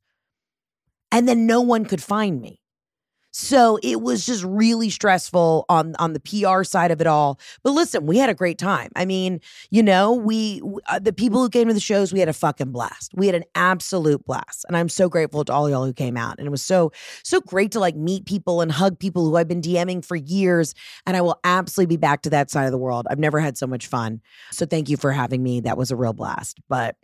And then no one could find me. So it was just really stressful on, on the P R side of it all. But listen, we had a great time. I mean, you know, we, uh, the people who came to the shows, we had a fucking blast. We had an absolute blast. And I'm so grateful to all y'all who came out. And it was so, so great to like meet people and hug people who I've been DMing for years. And I will absolutely be back to that side of the world. I've never had so much fun. So thank you for having me. That was a real blast. But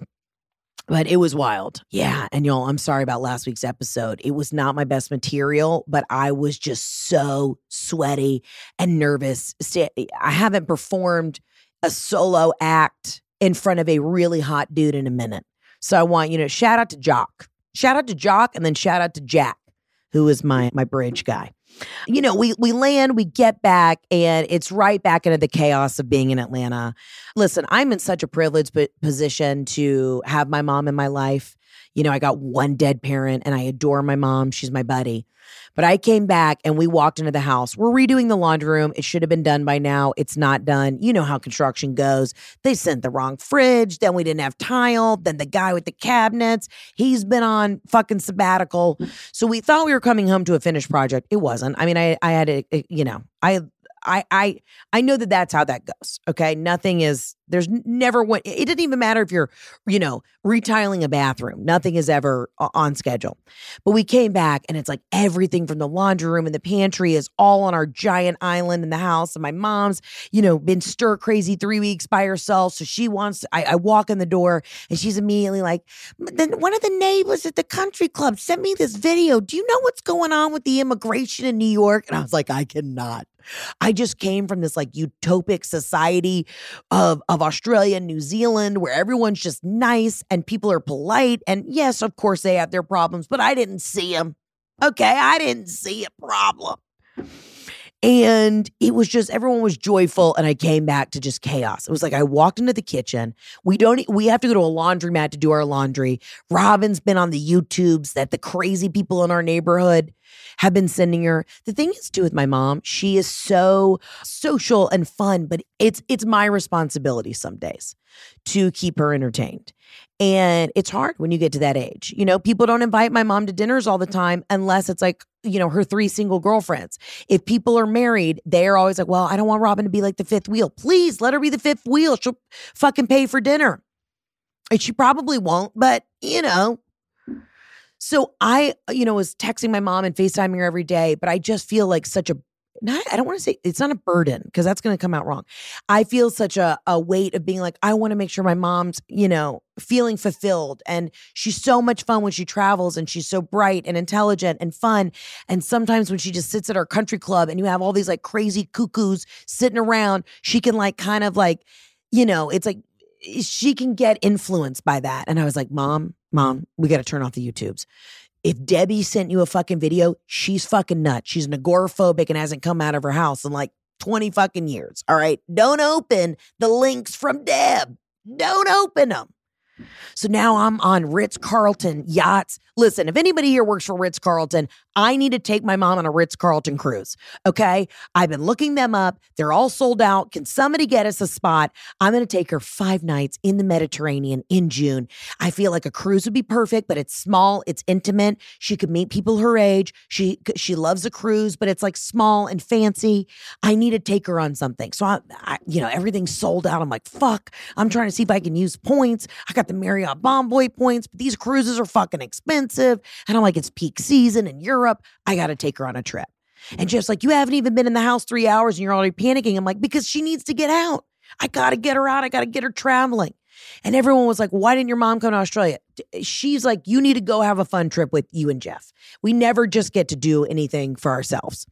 But it was wild. Yeah. And y'all, I'm sorry about last week's episode. It was not my best material, but I was just so sweaty and nervous. I haven't performed a solo act in front of a really hot dude in a minute. So I want you to shout out to Jock. Shout out to Jock and then shout out to Jack, who is my, my bridge guy. You know, we we land, we get back, and it's right back into the chaos of being in Atlanta. Listen, I'm in such a privileged position to have my mom in my life. You know, I got one dead parent, and I adore my mom. She's my buddy. But I came back, and we walked into the house. We're redoing the laundry room. It should have been done by now. It's not done. You know how construction goes. They sent the wrong fridge. Then we didn't have tile. Then the guy with the cabinets, he's been on fucking sabbatical. So we thought we were coming home to a finished project. It wasn't. I mean, I I had a, you know, I I I I know that that's how that goes. Okay, nothing is. There's never one. It didn't even matter if you're, you know, retiling a bathroom. Nothing is ever on schedule. But we came back and it's like everything from the laundry room and the pantry is all on our giant island in the house. And my mom's, you know, been stir crazy three weeks by herself. So she wants, to, I, I walk in the door and she's immediately like, then one of the neighbors at the country club sent me this video. Do you know what's going on with the immigration in New York? And I was like, I cannot. I just came from this like utopic society of, of Australia and New Zealand where everyone's just nice and people are polite. And yes, of course they have their problems, but I didn't see them. Okay, I didn't see a problem. And it was just, everyone was joyful. And I came back to just chaos. It was like, I walked into the kitchen. We don't, we have to go to a laundromat to do our laundry. Robin's been on the YouTubes that the crazy people in our neighborhood have been sending her. The thing is too with my mom, she is so social and fun, but it's, it's my responsibility some days to keep her entertained. And it's hard when you get to that age. You know, people don't invite my mom to dinners all the time unless it's like, you know, her three single girlfriends. If people are married, they're always like, well, I don't want Robin to be like the fifth wheel. Please let her be the fifth wheel. She'll fucking pay for dinner. And she probably won't, but you know. So I, you know, was texting my mom and FaceTiming her every day, but I just feel like such a, not, I don't want to say, it's not a burden because that's going to come out wrong. I feel such a, a weight of being like, I want to make sure my mom's, you know, feeling fulfilled. And she's so much fun when she travels, and she's so bright and intelligent and fun. And sometimes when she just sits at our country club and you have all these like crazy cuckoos sitting around, she can like kind of like, you know, it's like she can get influenced by that. And I was like, mom, mom, we got to turn off the YouTubes. If Debbie sent you a fucking video, she's fucking nuts. She's an agoraphobic and hasn't come out of her house in like twenty fucking years. All right. Don't open the links from Deb. Don't open them. So now I'm on Ritz-Carlton yachts. Listen, if anybody here works for Ritz-Carlton, I need to take my mom on a Ritz-Carlton cruise, okay? I've been looking them up. They're all sold out. Can somebody get us a spot? I'm going to take her five nights in the Mediterranean in June. I feel like a cruise would be perfect, but it's small. It's intimate. She could meet people her age. She she loves a cruise, but it's like small and fancy. I need to take her on something. So, I, I you know, everything's sold out. I'm like, fuck. I'm trying to see if I can use points. I got the Marriott Bonvoy points, but these cruises are fucking expensive. And I'm like, it's peak season in Europe. I got to take her on a trip. And just like, you haven't even been in the house three hours and you're already panicking. I'm like, because she needs to get out. I got to get her out. I got to get her traveling. And everyone was like, why didn't your mom come to Australia? She's like, you need to go have a fun trip with you and Jeff. We never just get to do anything for ourselves.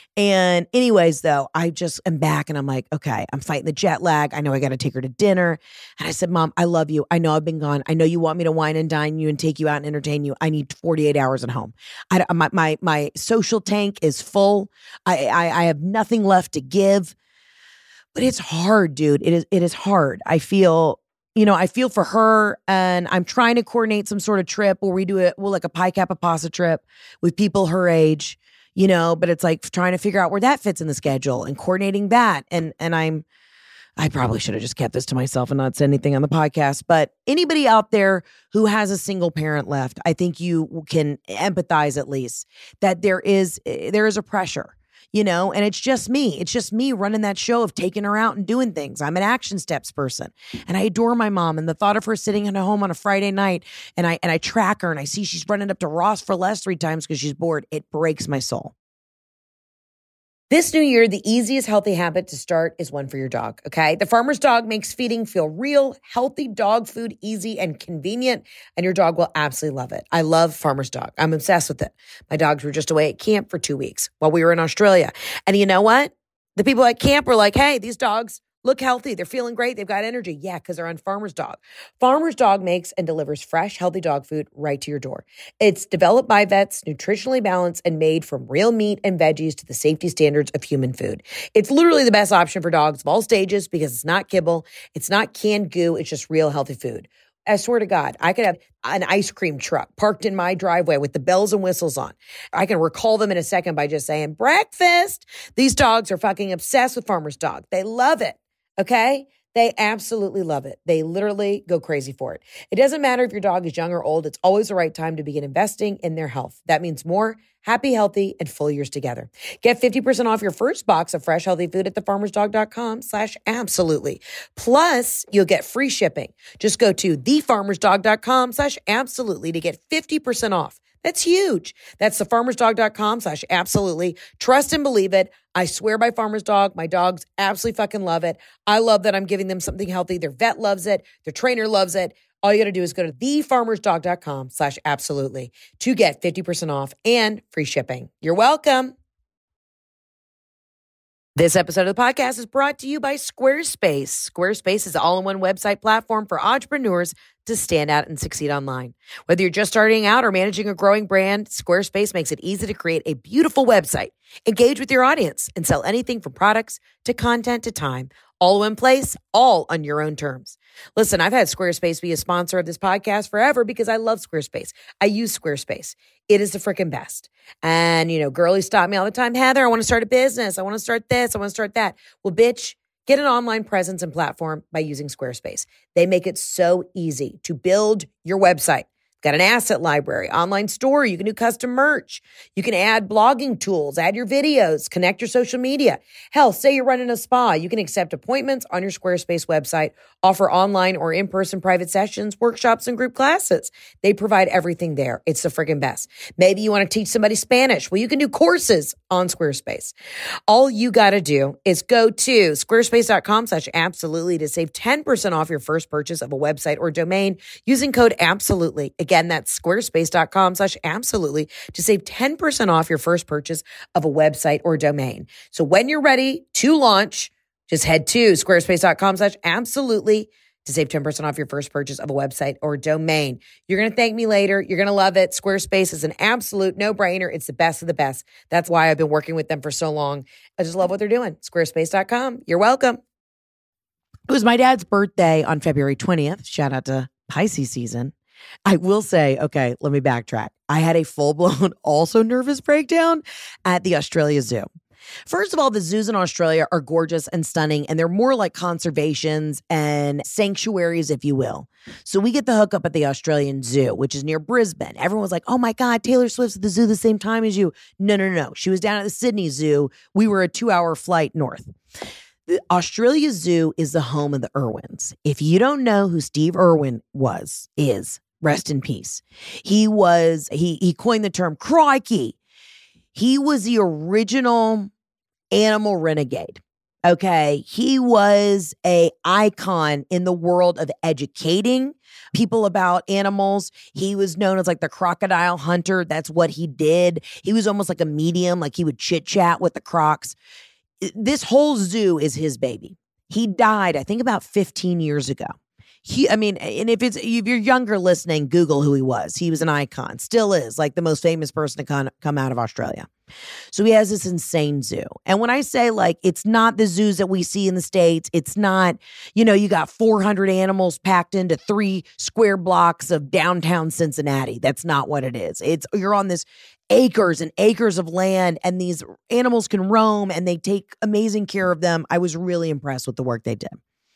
And anyways, though, I just am back and I'm like, okay, I'm fighting the jet lag. I know I got to take her to dinner. And I said, Mom, I love you. I know I've been gone. I know you want me to wine and dine you and take you out and entertain you. I need forty-eight hours at home. I, my, my, my social tank is full. I, I, I have nothing left to give. But it's hard, dude. It is, it is hard. I feel... You know, I feel for her, and I'm trying to coordinate some sort of trip where we do it, well, like a Pi Kappa Pasta trip with people her age, you know, but it's like trying to figure out where that fits in the schedule and coordinating that. And, and I'm, I probably should have just kept this to myself and not said anything on the podcast, but anybody out there who has a single parent left, I think you can empathize at least that there is, there is a pressure. You know, and it's just me. It's just me running that show of taking her out and doing things. I'm an action steps person, and I adore my mom. And the thought of her sitting at home on a Friday night, and I and I track her, and I see she's running up to Ross for less three times because she's bored. It breaks my soul. This new year, the easiest healthy habit to start is one for your dog, okay? The Farmer's Dog makes feeding feel real, healthy dog food, easy and convenient, and your dog will absolutely love it. I love Farmer's Dog. I'm obsessed with it. My dogs were just away at camp for two weeks while we were in Australia. And you know what? The people at camp were like, hey, these dogs look healthy. They're feeling great. They've got energy. Yeah, because they're on Farmer's Dog. Farmer's Dog makes and delivers fresh, healthy dog food right to your door. It's developed by vets, nutritionally balanced, and made from real meat and veggies to the safety standards of human food. It's literally the best option for dogs of all stages because it's not kibble. It's not canned goo. It's just real healthy food. I swear to God, I could have an ice cream truck parked in my driveway with the bells and whistles on. I can recall them in a second by just saying, breakfast. These dogs are fucking obsessed with Farmer's Dog. They love it. Okay? They absolutely love it. They literally go crazy for it. It doesn't matter if your dog is young or old. It's always the right time to begin investing in their health. That means more happy, healthy, and full years together. Get fifty percent off your first box of fresh, healthy food at thefarmersdog.com slash absolutely. Plus, you'll get free shipping. Just go to thefarmersdog.com slash absolutely to get fifty percent off. That's huge. That's thefarmersdog.com slash absolutely. Trust and believe it. I swear by Farmer's Dog. My dogs absolutely fucking love it. I love that I'm giving them something healthy. Their vet loves it. Their trainer loves it. All you got to do is go to thefarmersdog.com slash absolutely to get fifty percent off and free shipping. You're welcome. This episode of the podcast is brought to you by Squarespace. Squarespace is an all-in-one website platform for entrepreneurs to stand out and succeed online. Whether you're just starting out or managing a growing brand, Squarespace makes it easy to create a beautiful website, engage with your audience, and sell anything from products to content to time, all in place, all on your own terms. Listen, I've had Squarespace be a sponsor of this podcast forever because I love Squarespace. I use Squarespace. It is the freaking best. And, you know, girlies stop me all the time. Heather, I want to start a business. I want to start this. I want to start that. Well, bitch, get an online presence and platform by using Squarespace. They make it so easy to build your website. Got an asset library, online store. You can do custom merch. You can add blogging tools, add your videos, connect your social media. Hell, say you're running a spa. You can accept appointments on your Squarespace website, offer online or in-person private sessions, workshops, and group classes. They provide everything there. It's the friggin' best. Maybe you want to teach somebody Spanish. Well, you can do courses on Squarespace. All you got to do is go to squarespace.com slash absolutely to save ten percent off your first purchase of a website or domain using code absolutely. Again, that's squarespace.com slash absolutely to save ten percent off your first purchase of a website or domain. So when you're ready to launch, just head to squarespace.com slash absolutely to save ten percent off your first purchase of a website or domain. You're going to thank me later. You're going to love it. Squarespace is an absolute no-brainer. It's the best of the best. That's why I've been working with them for so long. I just love what they're doing. Squarespace dot com. You're welcome. It was my dad's birthday on February twentieth. Shout out to Pisces season. I will say, okay, let me backtrack. I had a full-blown, also nervous breakdown at the Australia Zoo. First of all, the zoos in Australia are gorgeous and stunning, and they're more like conservations and sanctuaries, if you will. So we get the hookup at the Australian Zoo, which is near Brisbane. Everyone was like, oh my God, Taylor Swift's at the zoo the same time as you. No, no, no. She was down at the Sydney Zoo. We were a two-hour flight north. The Australia Zoo is the home of the Irwins. If you don't know who Steve Irwin was, is, rest in peace. He was, he he coined the term crikey. He was the original animal renegade. Okay. He was a icon in the world of educating people about animals. He was known as like the crocodile hunter. That's what he did. He was almost like a medium, like he would chit chat with the crocs. This whole zoo is his baby. He died, I think, about fifteen years ago. He, I mean, and if it's if you're younger listening, Google who he was. He was an icon, still is, like the most famous person to come, come out of Australia. So he has this insane zoo. And when I say like, it's not the zoos that we see in the States, it's not, you know, you got four hundred animals packed into three square blocks of downtown Cincinnati. That's not what it is. It's, you're on this acres and acres of land, and these animals can roam and they take amazing care of them. I was really impressed with the work they did.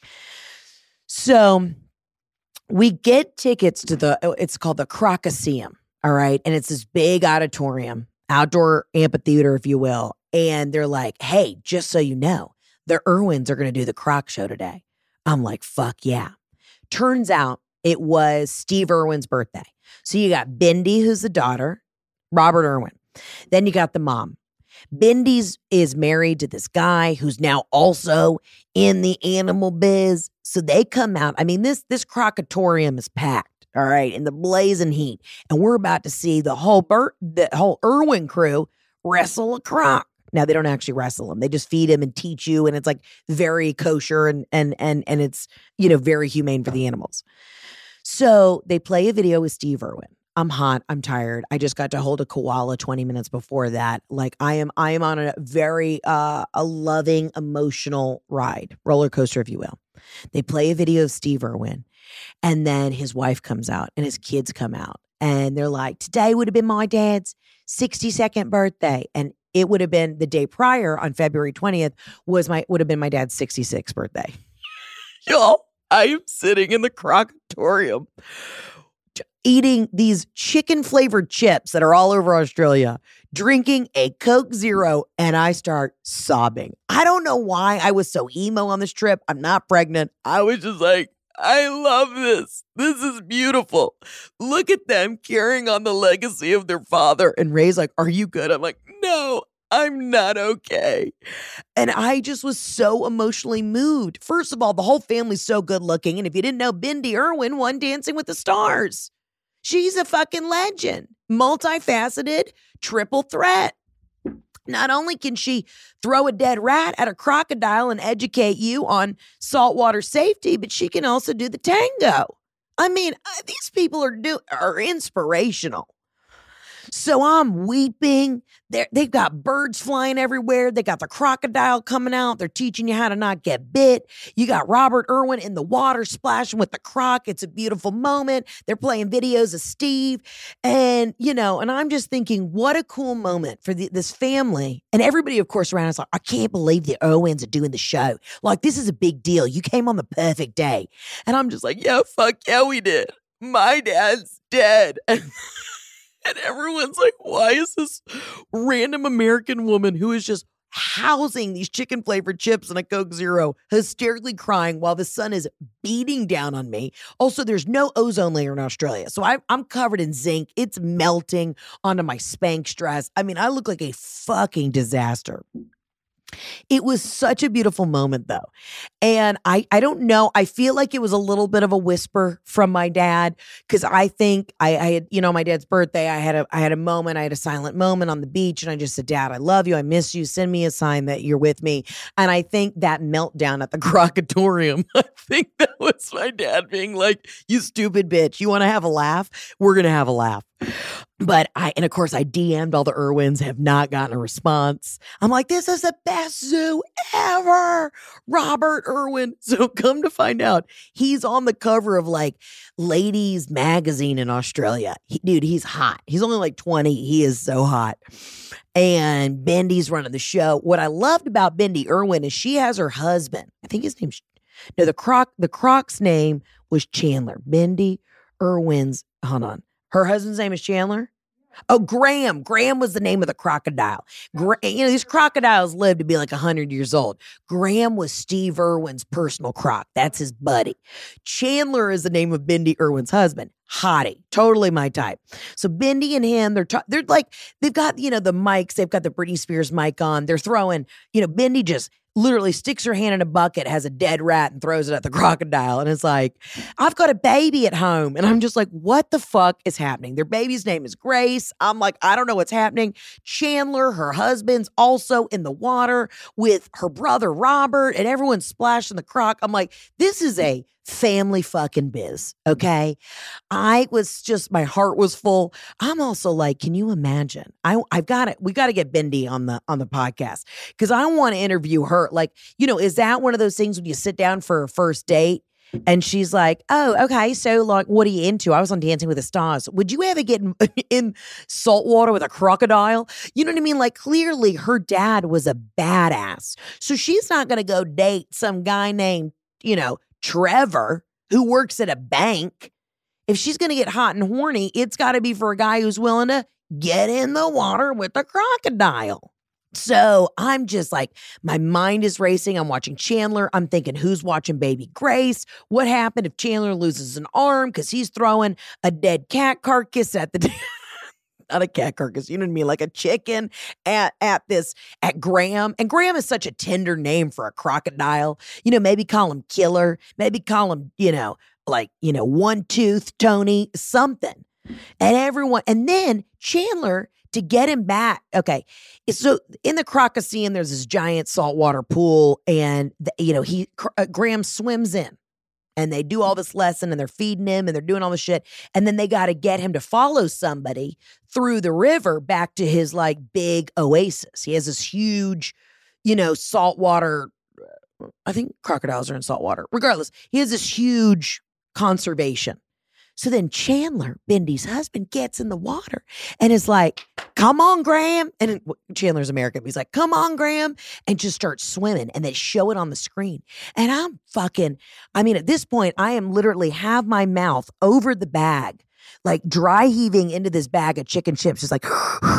So we get tickets to the, it's called the Crocaseum, all right? And it's this big auditorium, outdoor amphitheater, if you will. And they're like, hey, just so you know, the Irwins are going to do the Croc show today. I'm like, fuck yeah. Turns out it was Steve Irwin's birthday. So you got Bindi, who's the daughter, Robert Irwin. Then you got the mom. Bindi's is married to this guy who's now also in the animal biz. So they come out. I mean, this this crocatorium is packed, all right, in the blazing heat. And we're about to see the whole Bert, the whole Irwin crew wrestle a croc. Now, they don't actually wrestle him. They just feed him and teach you. And it's like very kosher and and and and it's, you know, very humane for the animals. So they play a video with Steve Irwin. I'm hot. I'm tired. I just got to hold a koala twenty minutes before that. Like I am, I am on a very, uh, a loving, emotional ride, roller coaster, if you will. They play a video of Steve Irwin, and then his wife comes out and his kids come out, and they're like, today would have been my dad's sixty-second birthday. And it would have been the day prior on February twentieth was my, would have been my dad's sixty-sixth birthday. Y'all, I am sitting in the crocatorium eating these chicken flavored chips that are all over Australia, drinking a Coke Zero, and I start sobbing. I don't know why I was so emo on this trip. I'm not pregnant. I was just like, I love this. This is beautiful. Look at them carrying on the legacy of their father. And Ray's like, are you good? I'm like, no, I'm not okay. And I just was so emotionally moved. First of all, the whole family's so good looking. And if you didn't know, Bindi Irwin won Dancing with the Stars. She's a fucking legend. Multifaceted, triple threat. Not only can she throw a dead rat at a crocodile and educate you on saltwater safety, but she can also do the tango. I mean, uh, these people are do are inspirational. So I'm weeping. They're, they've got birds flying everywhere. They got the crocodile coming out. They're teaching you how to not get bit. You got Robert Irwin in the water splashing with the croc. It's a beautiful moment. They're playing videos of Steve. And, you know, and I'm just thinking, what a cool moment for the, this family. And everybody, of course, around us like, I can't believe the Irwins are doing the show. Like, this is a big deal. You came on the perfect day. And I'm just like, yeah, fuck yeah, we did. My dad's dead. And everyone's like, why is this random American woman who is just housing these chicken flavored chips and a Coke Zero hysterically crying while the sun is beating down on me? Also, there's no ozone layer in Australia. So I, I'm covered in zinc. It's melting onto my Spanx dress. I mean, I look like a fucking disaster. It was such a beautiful moment, though. And I, I don't know. I feel like it was a little bit of a whisper from my dad, because I think I, I had, you know, my dad's birthday. I had a, I had a moment. I had a silent moment on the beach, and I just said, Dad, I love you. I miss you. Send me a sign that you're with me. And I think that meltdown at the Crocatorium, I think that was my dad being like, you stupid bitch. You want to have a laugh? We're going to have a laugh. But I, and of course, I D M'd all the Irwins, have not gotten a response. I'm like, this is the best zoo ever, Robert Irwin. So come to find out, he's on the cover of like Ladies Magazine in Australia. He, dude, he's hot. He's only like twenty. He is so hot. And Bendy's running the show. What I loved about Bendy Irwin is she has her husband. I think his name's, no, the croc, the croc's name was Chandler. Bendy Irwin's, hold on. Her husband's name is Chandler? Oh, Graham. Graham was the name of the crocodile. Gra- you know, these crocodiles live to be like one hundred years old. Graham was Steve Irwin's personal croc. That's his buddy. Chandler is the name of Bendy Irwin's husband. Hottie. Totally my type. So Bendy and him, they're, t- they're like, they've got, you know, the mics. They've got the Britney Spears mic on. They're throwing, you know, Bendy just literally sticks her hand in a bucket, has a dead rat, and throws it at the crocodile. And it's like, I've got a baby at home. And I'm just like, what the fuck is happening? Their baby's name is Grace. I'm like, I don't know what's happening. Chandler, her husband's also in the water with her brother Robert, and everyone's splashing the croc. I'm like, this is a family fucking biz, okay? I was just, my heart was full. I'm also like, can you imagine? I, I've got it. We got to get Bendy on the on the podcast, because I want to interview her. Like, you know, is that one of those things when you sit down for a first date and she's like, oh, okay, so like, what are you into? I was on Dancing with the Stars. Would you ever get in, in salt water with a crocodile? You know what I mean? Like, clearly her dad was a badass. So she's not going to go date some guy named, you know, Trevor, who works at a bank. If she's going to get hot and horny, it's got to be for a guy who's willing to get in the water with a crocodile. So I'm just like, my mind is racing. I'm watching Chandler. I'm thinking, who's watching baby Grace? What happened if Chandler loses an arm because he's throwing a dead cat carcass at the... Not a cat carcass, you know what I mean? Like a chicken at, at this, at Graham. And Graham is such a tender name for a crocodile. You know, maybe call him Killer. Maybe call him, you know, like, you know, One Tooth Tony, something. And everyone, and then Chandler, to get him back. Okay. So in the Crocaceum, there's this giant saltwater pool, and, the, you know, he, uh, Graham swims in. And they do all this lesson, and they're feeding him, and they're doing all this shit. And then they got to get him to follow somebody through the river back to his like big oasis. He has this huge, you know, saltwater. I think crocodiles are in saltwater. Regardless, he has this huge conservation. So then Chandler, Bendy's husband, gets in the water and is like, come on, Graham. And Chandler's American. He's like, come on, Graham. And just starts swimming. And they show it on the screen. And I'm fucking, I mean, at this point, I am literally have my mouth over the bag, like dry heaving into this bag of chicken chips. Just like,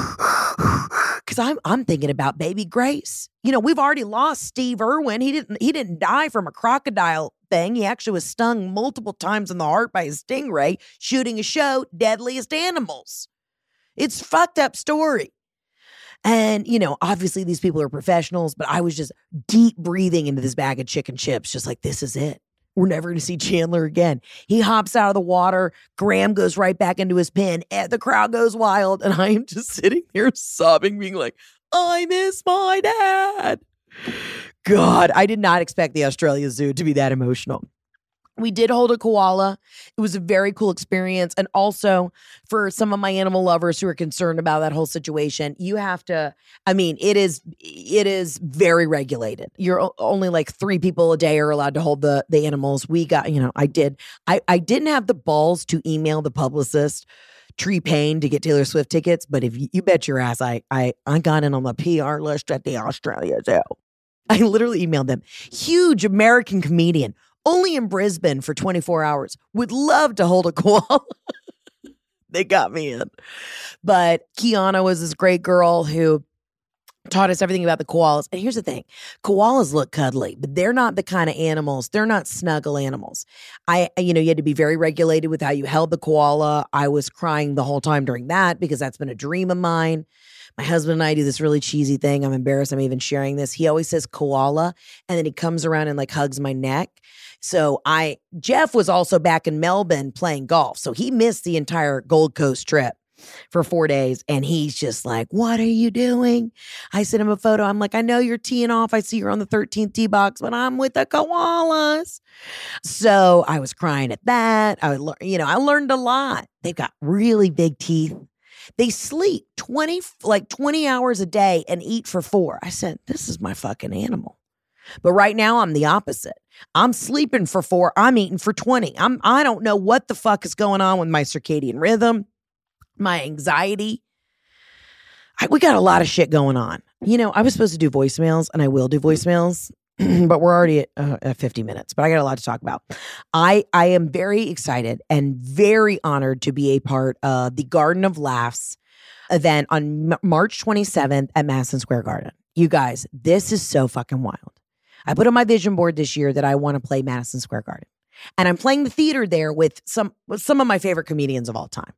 because I'm I'm thinking about baby Grace. You know, we've already lost Steve Irwin. He didn't he didn't die from a crocodile thing. He actually was stung multiple times in the heart by a stingray shooting a show, Deadliest Animals. It's a fucked up story. And, you know, obviously these people are professionals, but I was just deep breathing into this bag of chicken chips, just like, this is it. We're never going to see Chandler again. He hops out of the water. Graham goes right back into his pen. The crowd goes wild. And I am just sitting there sobbing, being like, I miss my dad. God, I did not expect the Australia Zoo to be that emotional. We did hold a koala. It was a very cool experience. And also for some of my animal lovers who are concerned about that whole situation, you have to, I mean, it is, it is very regulated. You're only like three people a day are allowed to hold the, the animals. We got, you know, I did, I, I didn't have the balls to email the publicist Tree Payne to get Taylor Swift tickets. But if you, you bet your ass, I, I, I got in on the P R list at the Australia Zoo. I literally emailed them. Huge American comedian. Only in Brisbane for twenty-four hours. Would love to hold a koala. They got me in. But Kiana was this great girl who taught us everything about the koalas. And here's the thing. Koalas look cuddly, but they're not the kind of animals. They're not snuggle animals. I, you know, you had to be very regulated with how you held the koala. I was crying the whole time during that because that's been a dream of mine. My husband and I do this really cheesy thing. I'm embarrassed I'm even sharing this. He always says koala, and then he comes around and like hugs my neck. So I, Jeff was also back in Melbourne playing golf. So he missed the entire Gold Coast trip for four days. And he's just like, what are you doing? I sent him a photo. I'm like, I know you're teeing off. I see you're on the thirteenth tee box, but I'm with the koalas. So I was crying at that. I would, you know, I learned a lot. They've got really big teeth. They sleep twenty, like twenty hours a day and eat for four. I said, this is my fucking animal. But right now I'm the opposite. I'm sleeping for four. I'm eating for twenty. I'm, I don't know what the fuck is going on with my circadian rhythm, my anxiety. I, we got a lot of shit going on. You know, I was supposed to do voicemails, and I will do voicemails, but we're already at, uh, at fifty minutes, but I got a lot to talk about. I, I am very excited and very honored to be a part of the Garden of Laughs event on M- March twenty-seventh at Madison Square Garden. You guys, this is so fucking wild. I put on my vision board this year that I want to play Madison Square Garden. And I'm playing the theater there with some with some of my favorite comedians of all time.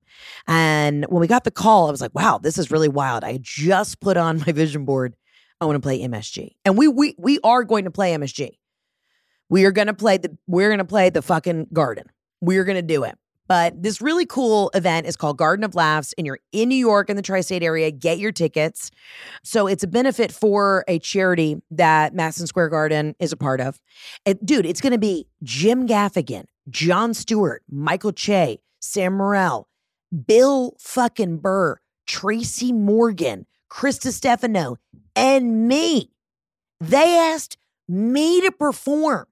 And when we got the call, I was like, wow, this is really wild. I just put on my vision board, I want to play M S G. And we we we are going to play M S G. We are going to play the we're going to play the fucking Garden. We're going to do it. But this really cool event is called Garden of Laughs, and you're in New York in the tri-state area. Get your tickets. So it's a benefit for a charity that Madison Square Garden is a part of. And dude, it's going to be Jim Gaffigan, Jon Stewart, Michael Che, Sam Morril, Bill fucking Burr, Tracy Morgan, Krista Stefano, and me. They asked me to perform.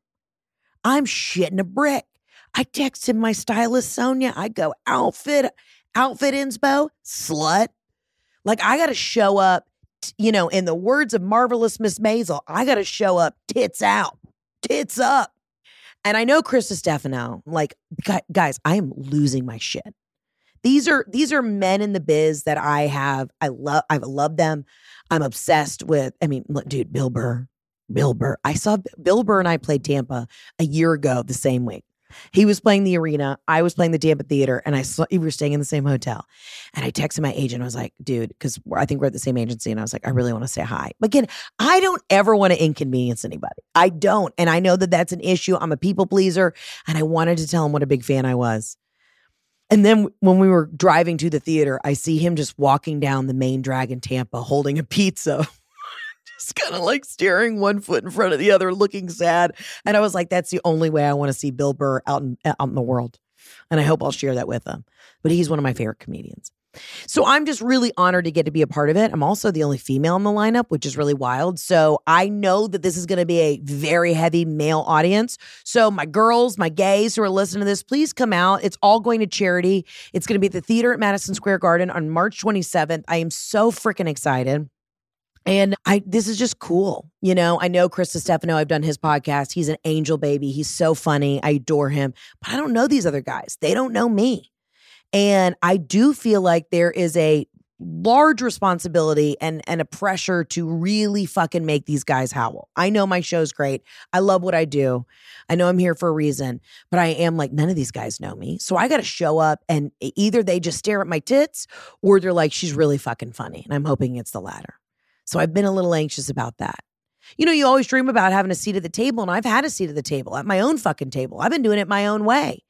I'm shitting a brick. I texted my stylist, Sonia. I go, outfit, outfit inspo, slut. Like, I got to show up, you know, in the words of Marvelous Miss Maisel, I got to show up tits out, tits up. And I know Krista Stefano, like, guys, I am losing my shit. These are, these are men in the biz that I have, I love, I love them. I'm obsessed with, I mean, look, dude, Bill Burr, Bill Burr. I saw Bill Burr and I played Tampa a year ago the same week. He was playing the arena. I was playing the Tampa Theater, and I saw, we were staying in the same hotel. And I texted my agent. I was like, dude, because I think we're at the same agency. And I was like, I really want to say hi. But again, I don't ever want to inconvenience anybody. I don't. And I know that that's an issue. I'm a people pleaser. And I wanted to tell him what a big fan I was. And then when we were driving to the theater, I see him just walking down the main drag in Tampa holding a pizza. Just kind of like staring one foot in front of the other, looking sad. And I was like, that's the only way I want to see Bill Burr out in, out in the world. And I hope I'll share that with him. But he's one of my favorite comedians. So I'm just really honored to get to be a part of it. I'm also the only female in the lineup, which is really wild. So I know that this is going to be a very heavy male audience. So my girls, my gays who are listening to this, please come out. It's all going to charity. It's going to be at the theater at Madison Square Garden on March twenty-seventh. I am so freaking excited. And I, this is just cool. You know, I know Krista Stefano. I've done his podcast. He's an angel baby. He's so funny. I adore him. But I don't know these other guys. They don't know me. And I do feel like there is a large responsibility and, and a pressure to really fucking make these guys howl. I know my show's great. I love what I do. I know I'm here for a reason. But I am like, none of these guys know me. So I got to show up, and either they just stare at my tits, or they're like, she's really fucking funny. And I'm hoping it's the latter. So I've been a little anxious about that. You know, you always dream about having a seat at the table, and I've had a seat at the table, at my own fucking table. I've been doing it my own way.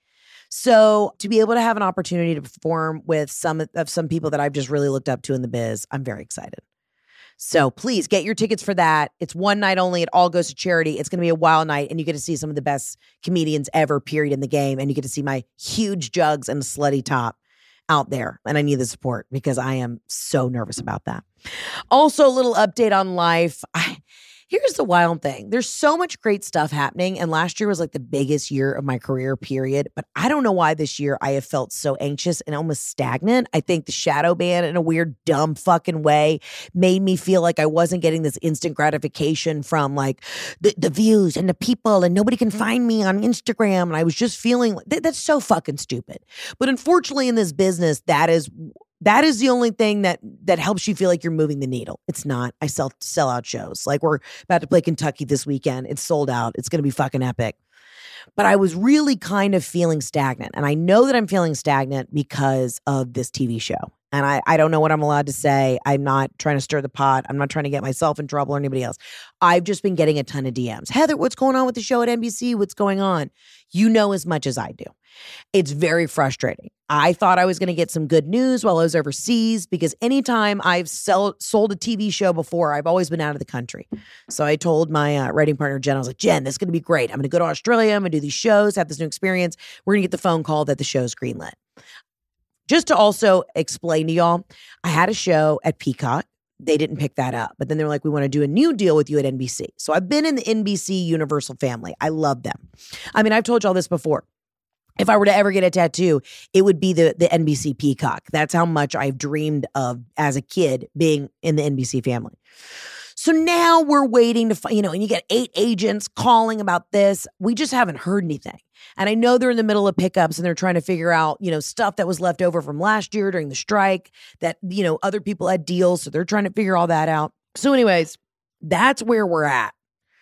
So to be able to have an opportunity to perform with some of some people that I've just really looked up to in the biz, I'm very excited. So please get your tickets for that. It's one night only. It all goes to charity. It's going to be a wild night, and you get to see some of the best comedians ever, period, in the game. And you get to see my huge jugs and a slutty top out there. And I need the support because I am so nervous about that. Also, a little update on life. I, here's the wild thing. There's so much great stuff happening. And last year was like the biggest year of my career, period. But I don't know why this year I have felt so anxious and almost stagnant. I think the shadow ban in a weird, dumb fucking way made me feel like I wasn't getting this instant gratification from like the, the views and the people, and nobody can find me on Instagram. And I was just feeling th- that's so fucking stupid. But unfortunately in this business, that is That is the only thing that that helps you feel like you're moving the needle. It's not. I sell sell out shows. Like we're about to play Kentucky this weekend. It's sold out. It's going to be fucking epic. But I was really kind of feeling stagnant. And I know that I'm feeling stagnant because of this T V show. And I, I don't know what I'm allowed to say. I'm not trying to stir the pot. I'm not trying to get myself in trouble or anybody else. I've just been getting a ton of D Ms. Heather, what's going on with the show at N B C? What's going on? You know as much as I do. It's very frustrating. I thought I was going to get some good news while I was overseas because anytime I've sell, sold a T V show before, I've always been out of the country. So I told my uh, writing partner, Jen, I was like, Jen, this is going to be great. I'm going to go to Australia. I'm going to do these shows, have this new experience. We're going to get the phone call that the show's greenlit. Just to also explain to y'all, I had a show at Peacock. They didn't pick that up. But then they're like, we want to do a new deal with you at N B C. So I've been in the N B C Universal family. I love them. I mean, I've told y'all this before. If I were to ever get a tattoo, it would be the, the N B C Peacock. That's how much I've dreamed of as a kid being in the N B C family. So now we're waiting to, find, you know, and you get eight agents calling about this. We just haven't heard anything. And I know they're in the middle of pickups and they're trying to figure out, you know, stuff that was left over from last year during the strike that, you know, other people had deals. So they're trying to figure all that out. So anyways, that's where we're at.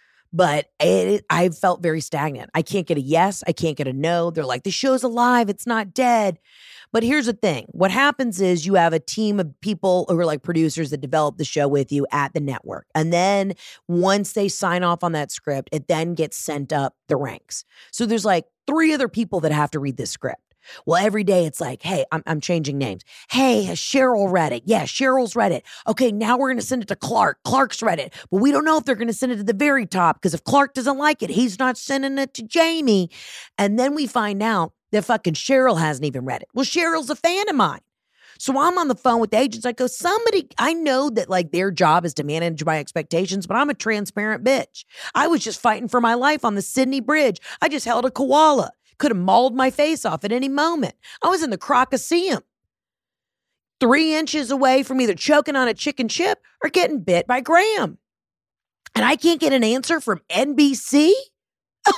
But it, I felt very stagnant. I can't get a yes. I can't get a no. They're like, the show's alive. It's not dead. But here's the thing. What happens is you have a team of people who are like producers that develop the show with you at the network. And then once they sign off on that script, it then gets sent up the ranks. So there's like three other people that have to read this script. Well, every day it's like, hey, I'm, I'm changing names. Hey, has Cheryl read it? Yeah, Cheryl's read it. Okay, now we're going to send it to Clark. Clark's read it. But we don't know if they're going to send it to the very top because if Clark doesn't like it, he's not sending it to Jamie. And then we find out that fucking Cheryl hasn't even read it. Well, Cheryl's a fan of mine. So I'm on the phone with the agents. I go, somebody, I know that like their job is to manage my expectations, but I'm a transparent bitch. I was just fighting for my life on the Sydney Bridge. I just held a koala. Could have mauled my face off at any moment. I was in the Crocosseum. Three inches away from either choking on a chicken chip or getting bit by Graham. And I can't get an answer from N B C? Get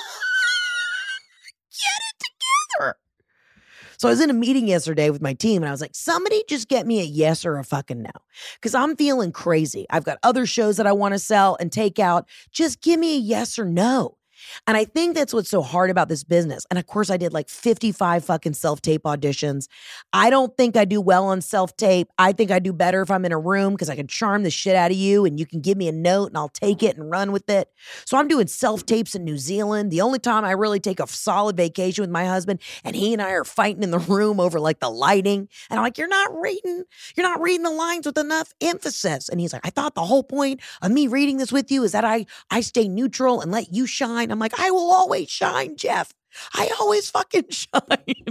it together. So I was in a meeting yesterday with my team and I was like, somebody just get me a yes or a fucking no. Because I'm feeling crazy. I've got other shows that I want to sell and take out. Just give me a yes or no. And I think that's what's so hard about this business. And of course, I did like fifty-five fucking self-tape auditions. I don't think I do well on self-tape. I think I do better if I'm in a room because I can charm the shit out of you and you can give me a note and I'll take it and run with it. So I'm doing self-tapes in New Zealand. The only time I really take a solid vacation with my husband, and he and I are fighting in the room over like the lighting. And I'm like, you're not reading, you're not reading the lines with enough emphasis. And he's like, I thought the whole point of me reading this with you is that I, I stay neutral and let you shine. I'm like, I will always shine, Jeff. I always fucking shine.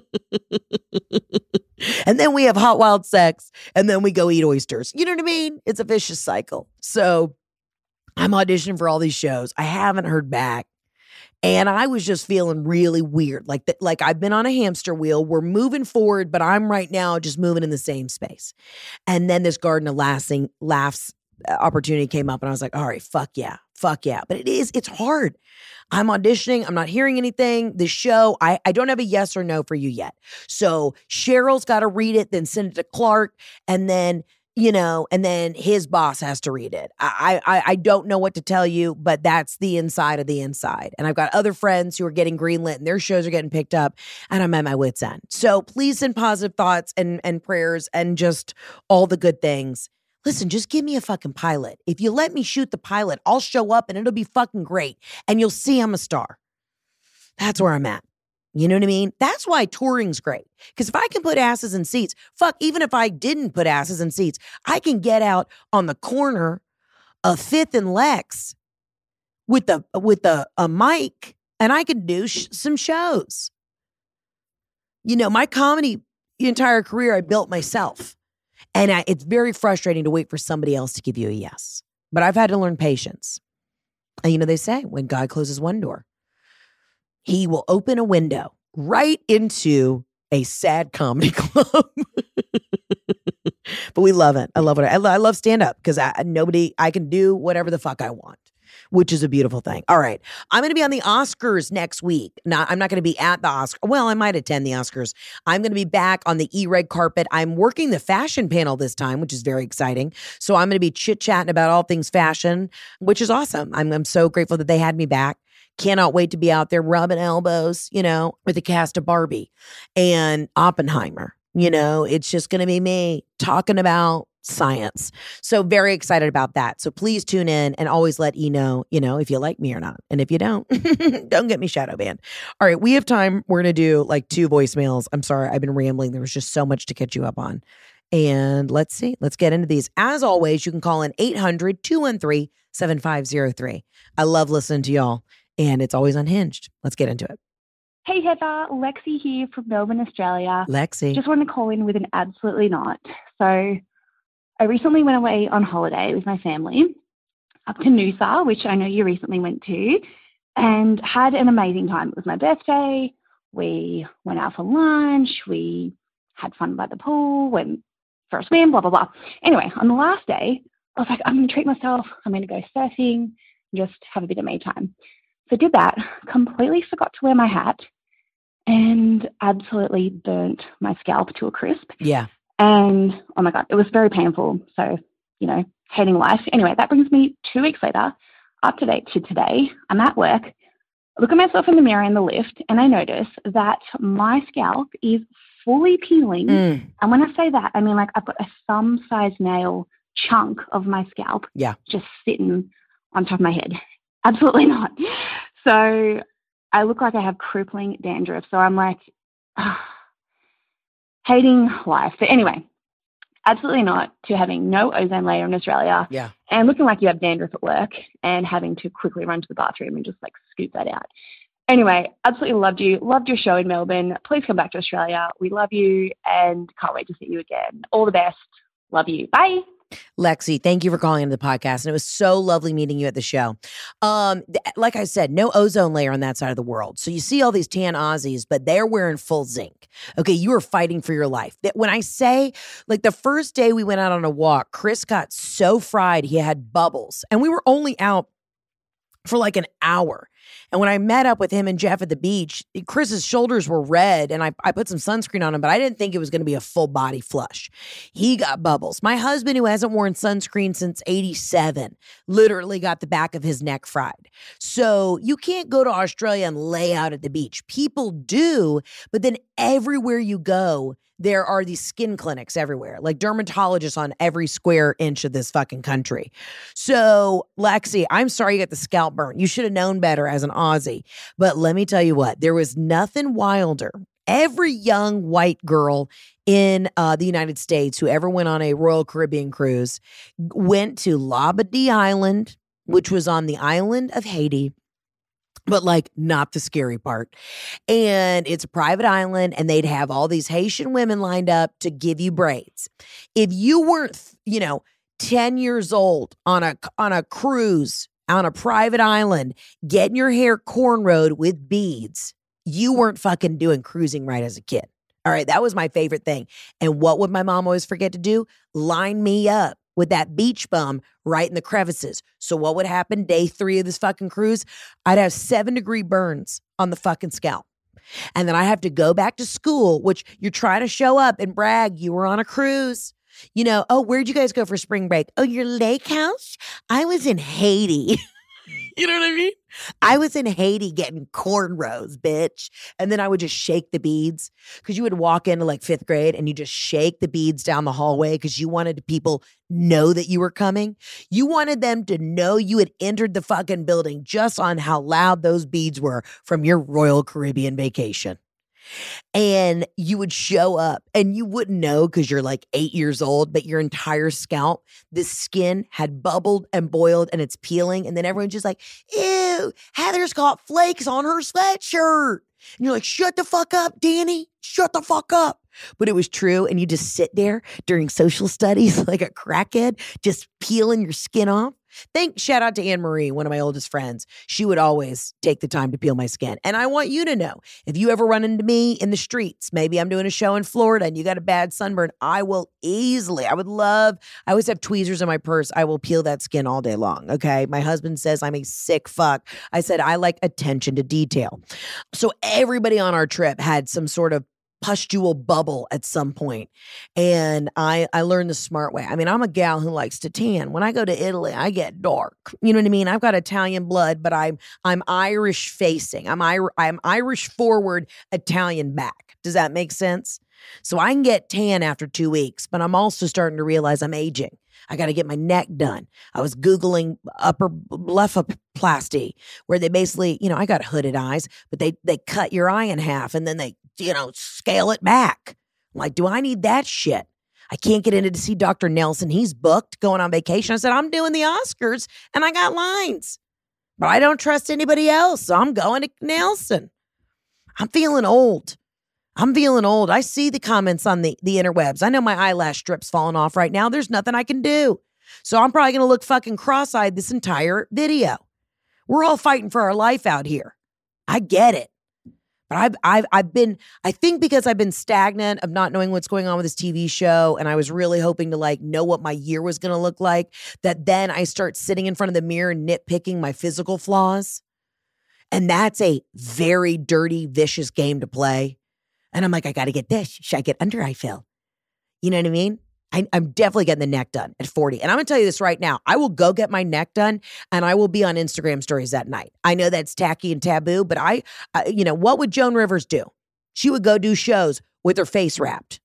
And then we have hot, wild sex, and then we go eat oysters. You know what I mean? It's a vicious cycle. So I'm auditioning for all these shows. I haven't heard back. And I was just feeling really weird. Like, the, like I've been on a hamster wheel. We're moving forward, but I'm right now just moving in the same space. And then this Garden of Laughing, Laughs opportunity came up and I was like, all right, fuck yeah. Fuck yeah. But it is, it's hard. I'm auditioning. I'm not hearing anything. The show, I, I don't have a yes or no for you yet. So Cheryl's got to read it, then send it to Clark. And then, you know, and then his boss has to read it. I, I, I don't know what to tell you, but that's the inside of the inside. And I've got other friends who are getting greenlit and their shows are getting picked up and I'm at my wit's end. So please send positive thoughts and, and prayers and just all the good things. Listen, just give me a fucking pilot. If you let me shoot the pilot, I'll show up and it'll be fucking great. And you'll see I'm a star. That's where I'm at. You know what I mean? That's why touring's great. Because if I can put asses in seats, fuck, even if I didn't put asses in seats, I can get out on the corner of Fifth and Lex with the with the a mic, and I can do sh- some shows. You know, my comedy entire career I built myself, and I, it's very frustrating to wait for somebody else to give you a yes. But I've had to learn patience. And you know, they say when God closes one door, he will open a window right into a sad comedy club. But we love it. I love it. I, lo- I love stand-up because I, nobody, I can do whatever the fuck I want, which is a beautiful thing. All right. I'm going to be on the Oscars next week. Now, I'm not going to be at the Oscars. Well, I might attend the Oscars. I'm going to be back on the E-Red carpet. I'm working the fashion panel this time, which is very exciting. So I'm going to be chit-chatting about all things fashion, which is awesome. I'm, I'm so grateful that they had me back. Cannot wait to be out there rubbing elbows, you know, with the cast of Barbie and Oppenheimer. You know, it's just going to be me talking about science. So very excited about that. So please tune in and always let E know, you know, if you like me or not. And if you don't, don't get me shadow banned. All right, we have time. We're going to do like two voicemails. I'm sorry, I've been rambling. There was just so much to catch you up on. And let's see. Let's get into these. As always, you can call in eight hundred, two one three, seven five zero three. I love listening to y'all. And it's always unhinged. Let's get into it. Hey, Heather. Lexi here from Melbourne, Australia. Lexi. Just wanted to call in with an absolutely not. So I recently went away on holiday with my family up to Noosa, which I know you recently went to, and had an amazing time. It was my birthday. We went out for lunch. We had fun by the pool, went for a swim, blah, blah, blah. Anyway, on the last day, I was like, I'm going to treat myself. I'm going to go surfing, just have a bit of me time. So I did that, completely forgot to wear my hat, and absolutely burnt my scalp to a crisp. Yeah. And, oh my God, it was very painful. So, you know, hating life. Anyway, that brings me two weeks later, up to date to today. I'm at work, look at myself in the mirror in the lift, and I notice that my scalp is fully peeling. Mm. And when I say that, I mean like I've got a thumb-sized nail chunk of my scalp yeah. just sitting on top of my head. Absolutely not. So I look like I have crippling dandruff. So I'm like, oh, hating life. So anyway, absolutely not to having no ozone layer in Australia. Yeah. And looking like you have dandruff at work and having to quickly run to the bathroom and just like scoop that out. Anyway, absolutely loved you. Loved your show in Melbourne. Please come back to Australia. We love you and can't wait to see you again. All the best. Love you. Bye. Lexi, thank you for calling into the podcast. And it was so lovely meeting you at the show. Um, th- like I said, no ozone layer on that side of the world. So you see all these tan Aussies, but they're wearing full zinc. Okay, you are fighting for your life. That when I say, like the first day we went out on a walk, Chris got so fried he had bubbles. And we were only out for like an hour. And when I met up with him and Jeff at the beach, Chris's shoulders were red and I, I put some sunscreen on him, but I didn't think it was going to be a full body flush. He got bubbles. My husband, who hasn't worn sunscreen since eighty-seven, literally got the back of his neck fried. So you can't go to Australia and lay out at the beach. People do, but then everywhere you go, there are these skin clinics everywhere, like dermatologists on every square inch of this fucking country. So, Lexi, I'm sorry you got the scalp burn. You should have known better as an Aussie. But let me tell you what, there was nothing wilder. Every young white girl in uh, the United States who ever went on a Royal Caribbean cruise went to Labadee Island, which was on the island of Haiti. But like not the scary part. And it's a private island and they'd have all these Haitian women lined up to give you braids. If you weren't, you know, ten years old on a on a cruise on a private island, getting your hair cornrowed with beads, you weren't fucking doing cruising right as a kid. All right, that was my favorite thing. And what would my mom always forget to do? Line me up with that beach bum right in the crevices. So what would happen day three of this fucking cruise? I'd have seven degree burns on the fucking scalp. And then I have to go back to school, which you're trying to show up and brag. You were on a cruise. You know, oh, where'd you guys go for spring break? Oh, your lake house? I was in Haiti. You know what I mean? I was in Haiti getting cornrows, bitch. And then I would just shake the beads because you would walk into like fifth grade and you just shake the beads down the hallway because you wanted people know that you were coming. You wanted them to know you had entered the fucking building just on how loud those beads were from your Royal Caribbean vacation. And you would show up and you wouldn't know because you're like eight years old, but your entire scalp, the skin had bubbled and boiled and it's peeling. And then everyone's just like, ew, Heather's got flakes on her sweatshirt. And you're like, shut the fuck up, Danny. Shut the fuck up. But it was true. And you just sit there during social studies like a crackhead, just peeling your skin off. Thank, shout out to Anne Marie, one of my oldest friends. She would always take the time to peel my skin. And I want you to know, if you ever run into me in the streets, maybe I'm doing a show in Florida and you got a bad sunburn, I will easily, I would love, I always have tweezers in my purse. I will peel that skin all day long, okay? My husband says I'm a sick fuck. I said, I like attention to detail. So everybody on our trip had some sort of pustule bubble at some point. And I, I learned the smart way. I mean, I'm a gal who likes to tan. When I go to Italy, I get dark. You know what I mean? I've got Italian blood, but I'm I'm Irish facing. I'm Ir- I'm Irish forward, Italian back. Does that make sense? So I can get tan after two weeks, but I'm also starting to realize I'm aging. I got to get my neck done. I was Googling upper blepharoplasty, where they basically, you know, I got hooded eyes, but they they cut your eye in half and then they, you know, scale it back. I'm like, do I need that shit? I can't get in to see Doctor Nelson. He's booked going on vacation. I said, I'm doing the Oscars and I got lines, but I don't trust anybody else. So I'm going to Nelson. I'm feeling old. I'm feeling old. I see the comments on the, the interwebs. I know my eyelash strip's falling off right now. There's nothing I can do. So I'm probably going to look fucking cross-eyed this entire video. We're all fighting for our life out here. I get it. But I've, I've, I've been, I think because I've been stagnant of not knowing what's going on with this T V show, and I was really hoping to like know what my year was going to look like, that then I start sitting in front of the mirror nitpicking my physical flaws. And that's a very dirty, vicious game to play. And I'm like, I got to get this. Should I get under eye fill? You know what I mean? I, I'm definitely getting the neck done at forty. And I'm going to tell you this right now. I will go get my neck done and I will be on Instagram stories that night. I know that's tacky and taboo, but I, I you know, what would Joan Rivers do? She would go do shows with her face wrapped.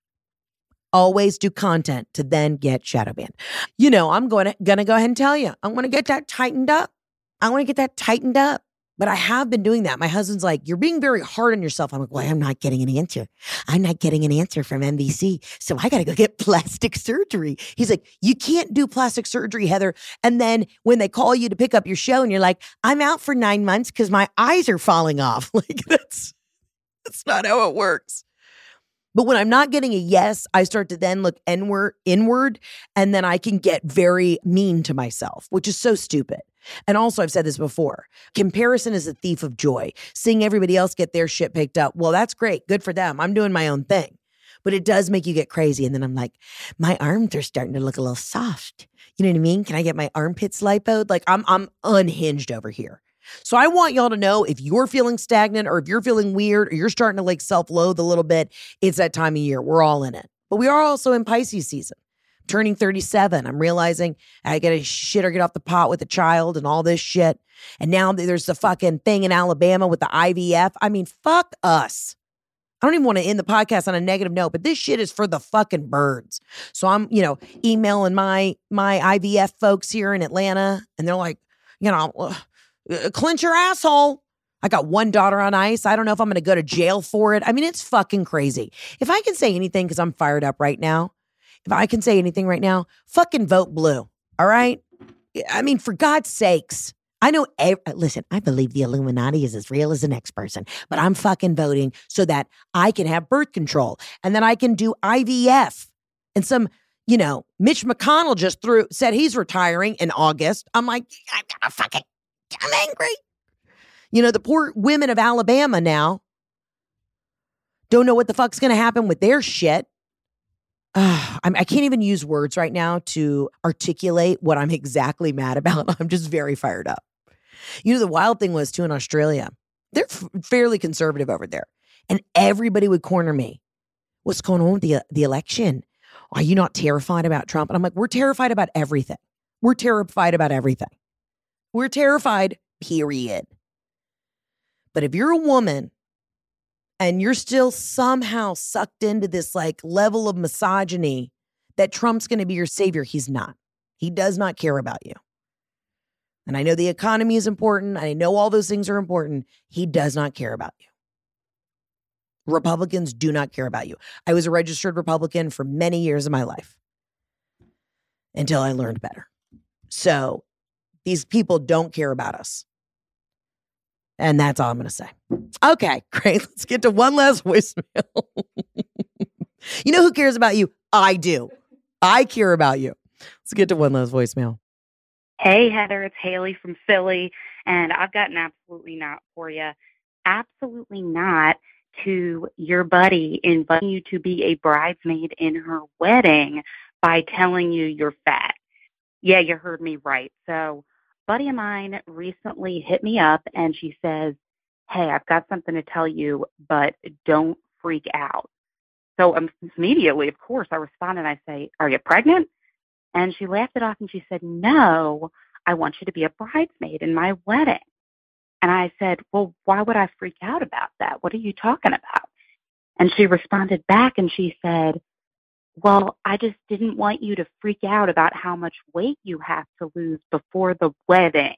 Always do content to then get shadow banned. You know, I'm going to, going to go ahead and tell you, I'm going to get that tightened up. I want to get that tightened up. But I have been doing that. My husband's like, you're being very hard on yourself. I'm like, well, I'm not getting an answer. I'm not getting an answer from N B C. So I got to go get plastic surgery. He's like, you can't do plastic surgery, Heather. And then when they call you to pick up your show and you're like, I'm out for nine months because my eyes are falling off. Like that's, that's not how it works. But when I'm not getting a yes, I start to then look inward, inward, and then I can get very mean to myself, which is so stupid. And also, I've said this before, comparison is a thief of joy. Seeing everybody else get their shit picked up, well, that's great. Good for them. I'm doing my own thing. But it does make you get crazy. And then I'm like, my arms are starting to look a little soft. You know what I mean? Can I get my armpits lipoed? Like I'm, I'm unhinged over here. So I want y'all to know if you're feeling stagnant or if you're feeling weird or you're starting to like self-loathe a little bit, it's that time of year. We're all in it. But we are also in Pisces season. I'm turning thirty-seven. I'm realizing I got to shit or get off the pot with a child and all this shit. And now there's the fucking thing in Alabama with the I V F. I mean, fuck us. I don't even want to end the podcast on a negative note, but this shit is for the fucking birds. So I'm, you know, emailing my my I V F folks here in Atlanta, and they're like, you know, uh, clench your asshole. I got one daughter on ice. I don't know if I'm going to go to jail for it. I mean, it's fucking crazy. If I can say anything, because I'm fired up right now, if I can say anything right now, fucking vote blue. All right? I mean, for God's sakes. I know, every, listen, I believe the Illuminati is as real as the next person, but I'm fucking voting so that I can have birth control and then I can do I V F. And some, you know, Mitch McConnell just threw, said he's retiring in August. I'm like, I'm gonna fucking, I'm angry. You know, the poor women of Alabama now don't know what the fuck's going to happen with their shit. Uh, I'm, I can't even use words right now to articulate what I'm exactly mad about. I'm just very fired up. You know, the wild thing was too in Australia, they're f- fairly conservative over there. And everybody would corner me. What's going on with the, the election? Are you not terrified about Trump? And I'm like, we're terrified about everything. We're terrified about everything. We're terrified, period. But if you're a woman and you're still somehow sucked into this like level of misogyny that Trump's going to be your savior, he's not. He does not care about you. And I know the economy is important. I know all those things are important. He does not care about you. Republicans do not care about you. I was a registered Republican for many years of my life until I learned better. So these people don't care about us. And that's all I'm going to say. Okay, great. Let's get to one last voicemail. You know who cares about you? I do. I care about you. Let's get to one last voicemail. Hey, Heather, it's Haley from Philly, and I've got an absolutely not for you. Absolutely not to your buddy inviting you to be a bridesmaid in her wedding by telling you you're fat. Yeah, you heard me right. So, buddy of mine recently hit me up, and she says, hey, I've got something to tell you, but don't freak out. So um, immediately, of course, I respond and I say, are you pregnant? And she laughed it off and she said, no, I want you to be a bridesmaid in my wedding. And I said, well, why would I freak out about that? What are you talking about? And she responded back and she said, well, I just didn't want you to freak out about how much weight you have to lose before the wedding.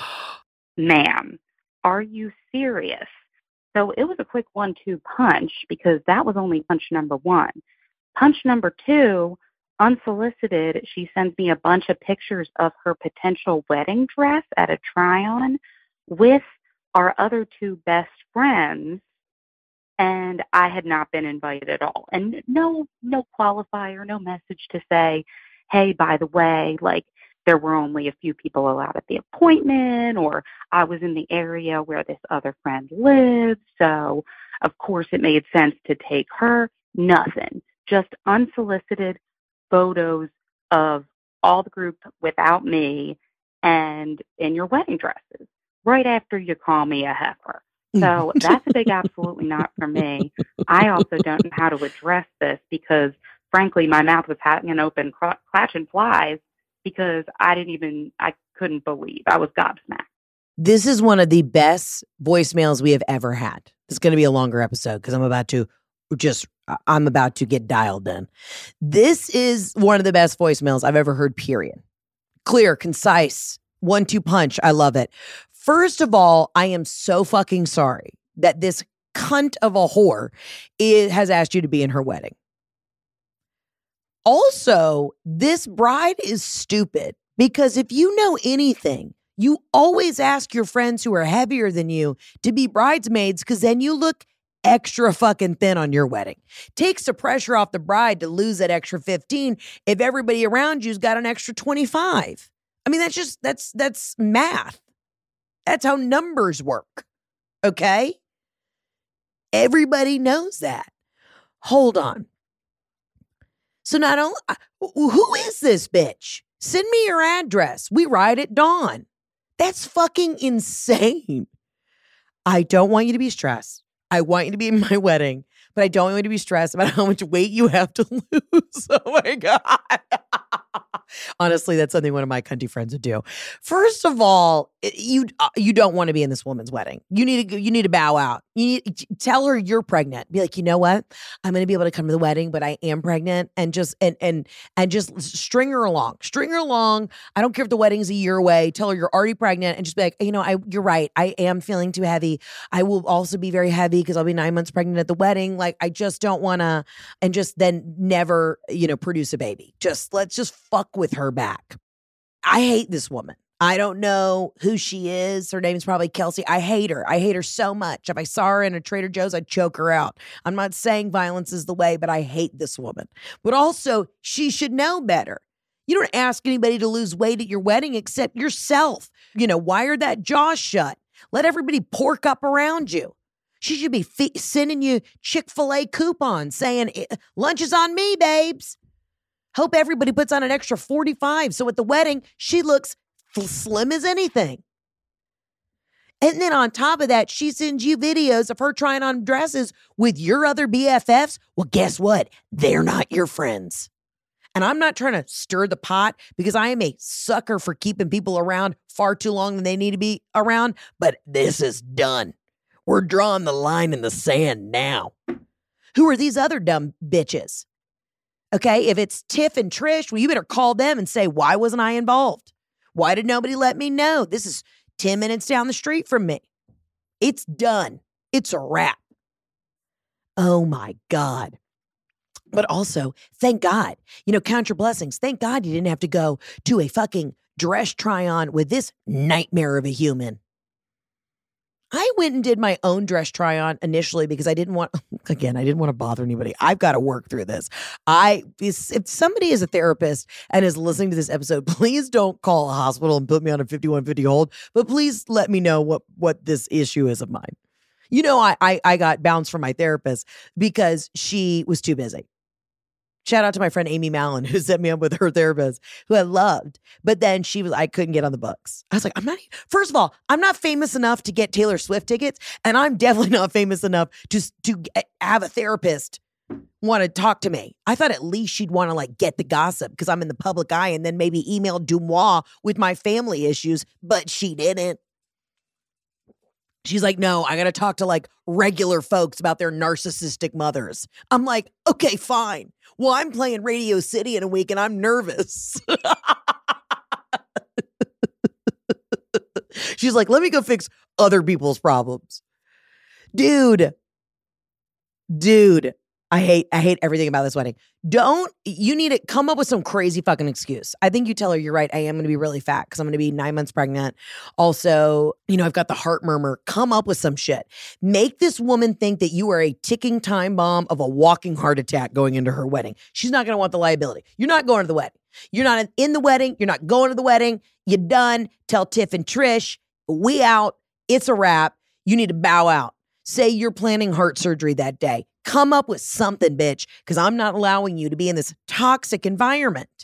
Ma'am, are you serious? So it was a quick one two punch because that was only punch number one. Punch number two, unsolicited, she sends me a bunch of pictures of her potential wedding dress at a try-on with our other two best friends, and I had not been invited at all. And no, no qualifier, no message to say, hey, by the way, like there were only a few people allowed at the appointment, or I was in the area where this other friend lives, so of course it made sense to take her. Nothing, just unsolicited photos of all the group without me and in your wedding dresses right after you call me a heifer. So that's a big absolutely not for me. I also don't know how to address this because, frankly, my mouth was hanging open, cr- clutching flies because I didn't even, I couldn't believe. I was gobsmacked. This is one of the best voicemails we have ever had. It's going to be a longer episode because I'm about to just, I'm about to get dialed in. This is one of the best voicemails I've ever heard, period. Clear, concise, one two punch. I love it. First of all, I am so fucking sorry that this cunt of a whore is, has asked you to be in her wedding. Also, this bride is stupid because if you know anything, you always ask your friends who are heavier than you to be bridesmaids because then you look extra fucking thin on your wedding. Takes the pressure off the bride to lose that extra fifteen if everybody around you's got an extra twenty-five. I mean, that's just, that's, that's math. That's how numbers work. Okay? Everybody knows that. Hold on. So not only, who is this bitch? Send me your address. We ride at dawn. That's fucking insane. I don't want you to be stressed. I want you to be in my wedding, but I don't want you to be stressed about how much weight you have to lose. Oh my God. Honestly, that's something one of my country friends would do. First of all, you uh, you don't want to be in this woman's wedding. You need to you need to bow out. You need to tell her you're pregnant. Be like, you know what? I'm going to be able to come to the wedding, but I am pregnant, and just and and and just string her along. String her along. I don't care if the wedding's a year away. Tell her you're already pregnant, and just be like, you know, I you're right. I am feeling too heavy. I will also be very heavy because I'll be nine months pregnant at the wedding. Like, I just don't want to, and just then never, you know, produce a baby. Just let's just fuck with her back. I hate this woman. I don't know who she is. Her name's probably Kelsey. I hate her. I hate her so much. If I saw her in a Trader Joe's, I'd choke her out. I'm not saying violence is the way, but I hate this woman. But also, she should know better. You don't ask anybody to lose weight at your wedding except yourself. You know, wire that jaw shut. Let everybody pork up around you. She should be fe- sending you Chick-fil-A coupons saying, lunch is on me, babes. Hope everybody puts on an extra forty-five. So at the wedding, she looks slim as anything. And then on top of that, she sends you videos of her trying on dresses with your other B F Fs. Well, guess what? They're not your friends. And I'm not trying to stir the pot because I am a sucker for keeping people around far too long than they need to be around. But this is done. We're drawing the line in the sand now. Who are these other dumb bitches? Okay, if it's Tiff and Trish, well, you better call them and say, why wasn't I involved? Why did nobody let me know? This is ten minutes down the street from me. It's done. It's a wrap. Oh my God. But also, thank God, you know, count your blessings. Thank God you didn't have to go to a fucking dress try on with this nightmare of a human. I went and did my own dress try on initially because I didn't want, again, I didn't want to bother anybody. I've got to work through this. I, if somebody is a therapist and is listening to this episode, please don't call a hospital and put me on a fifty-one fifty hold, but please let me know what, what this issue is of mine. You know, I, I, I got bounced from my therapist because she was too busy. Shout out to my friend Amy Mallon, who set me up with her therapist, who I loved. But then she was, I couldn't get on the books. I was like, I'm not, first of all, I'm not famous enough to get Taylor Swift tickets. And I'm definitely not famous enough to, to get, have a therapist want to talk to me. I thought at least she'd want to like get the gossip because I'm in the public eye and then maybe email Dumois with my family issues, but she didn't. She's like, no, I got to talk to like regular folks about their narcissistic mothers. I'm like, okay, fine. Well, I'm playing Radio City in a week and I'm nervous. She's like, let me go fix other people's problems. Dude, dude, I hate, I hate everything about this wedding. Don't, you need to come up with some crazy fucking excuse. I think you tell her, you're right, I am going to be really fat because I'm going to be nine months pregnant. Also, you know, I've got the heart murmur. Come up with some shit. Make this woman think that you are a ticking time bomb of a walking heart attack going into her wedding. She's not going to want the liability. You're not going to the wedding. You're not in the wedding. You're not going to the wedding. You're done. Tell Tiff and Trish, we out. It's a wrap. You need to bow out. Say you're planning heart surgery that day. Come up with something, bitch, because I'm not allowing you to be in this toxic environment.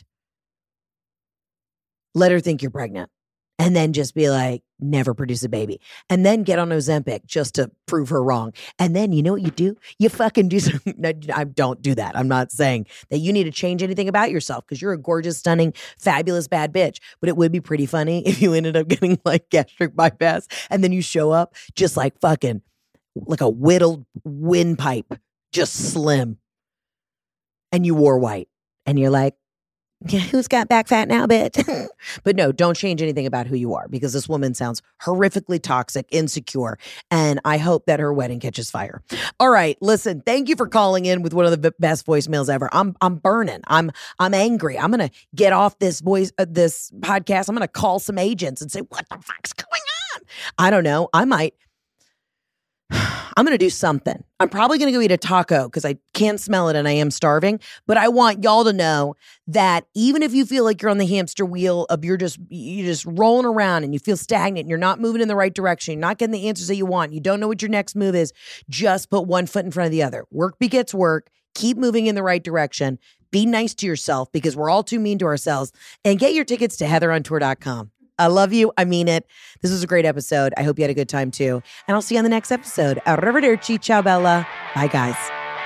Let her think you're pregnant and then just be like, never produce a baby. And then get on Ozempic just to prove her wrong. And then you know what you do? You fucking do something. No, I don't do that. I'm not saying that you need to change anything about yourself because you're a gorgeous, stunning, fabulous, bad bitch. But it would be pretty funny if you ended up getting like gastric bypass and then you show up just like fucking like a whittled windpipe. Just slim. And you wore white. And you're like, yeah, who's got back fat now, bitch? But no, don't change anything about who you are because this woman sounds horrifically toxic, insecure, and I hope that her wedding catches fire. All right, listen, thank you for calling in with one of the best voicemails ever. I'm I'm burning. I'm I'm angry. I'm going to get off this voice uh, this podcast. I'm going to call some agents and say, what the fuck's going on? I don't know. I might I'm going to do something. I'm probably going to go eat a taco because I can't smell it and I am starving. But I want y'all to know that even if you feel like you're on the hamster wheel of you're just you're just rolling around and you feel stagnant and you're not moving in the right direction, you're not getting the answers that you want, you don't know what your next move is, just put one foot in front of the other. Work begets work. Keep moving in the right direction. Be nice to yourself because we're all too mean to ourselves. And get your tickets to heather on tour dot com. I love you. I mean it. This was a great episode. I hope you had a good time too. And I'll see you on the next episode. Arrivederci. Ciao, Bella. Bye, guys.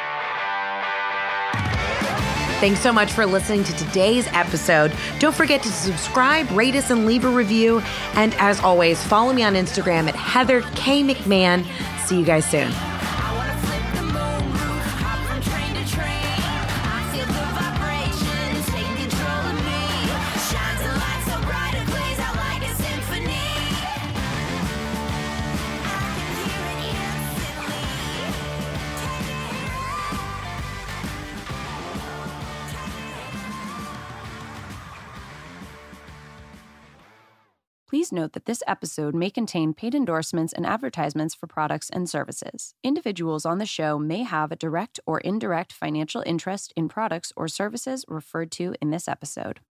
Thanks so much for listening to today's episode. Don't forget to subscribe, rate us, and leave a review. And as always, follow me on Instagram at Heather K. McMahon. See you guys soon. Please note that this episode may contain paid endorsements and advertisements for products and services. Individuals on the show may have a direct or indirect financial interest in products or services referred to in this episode.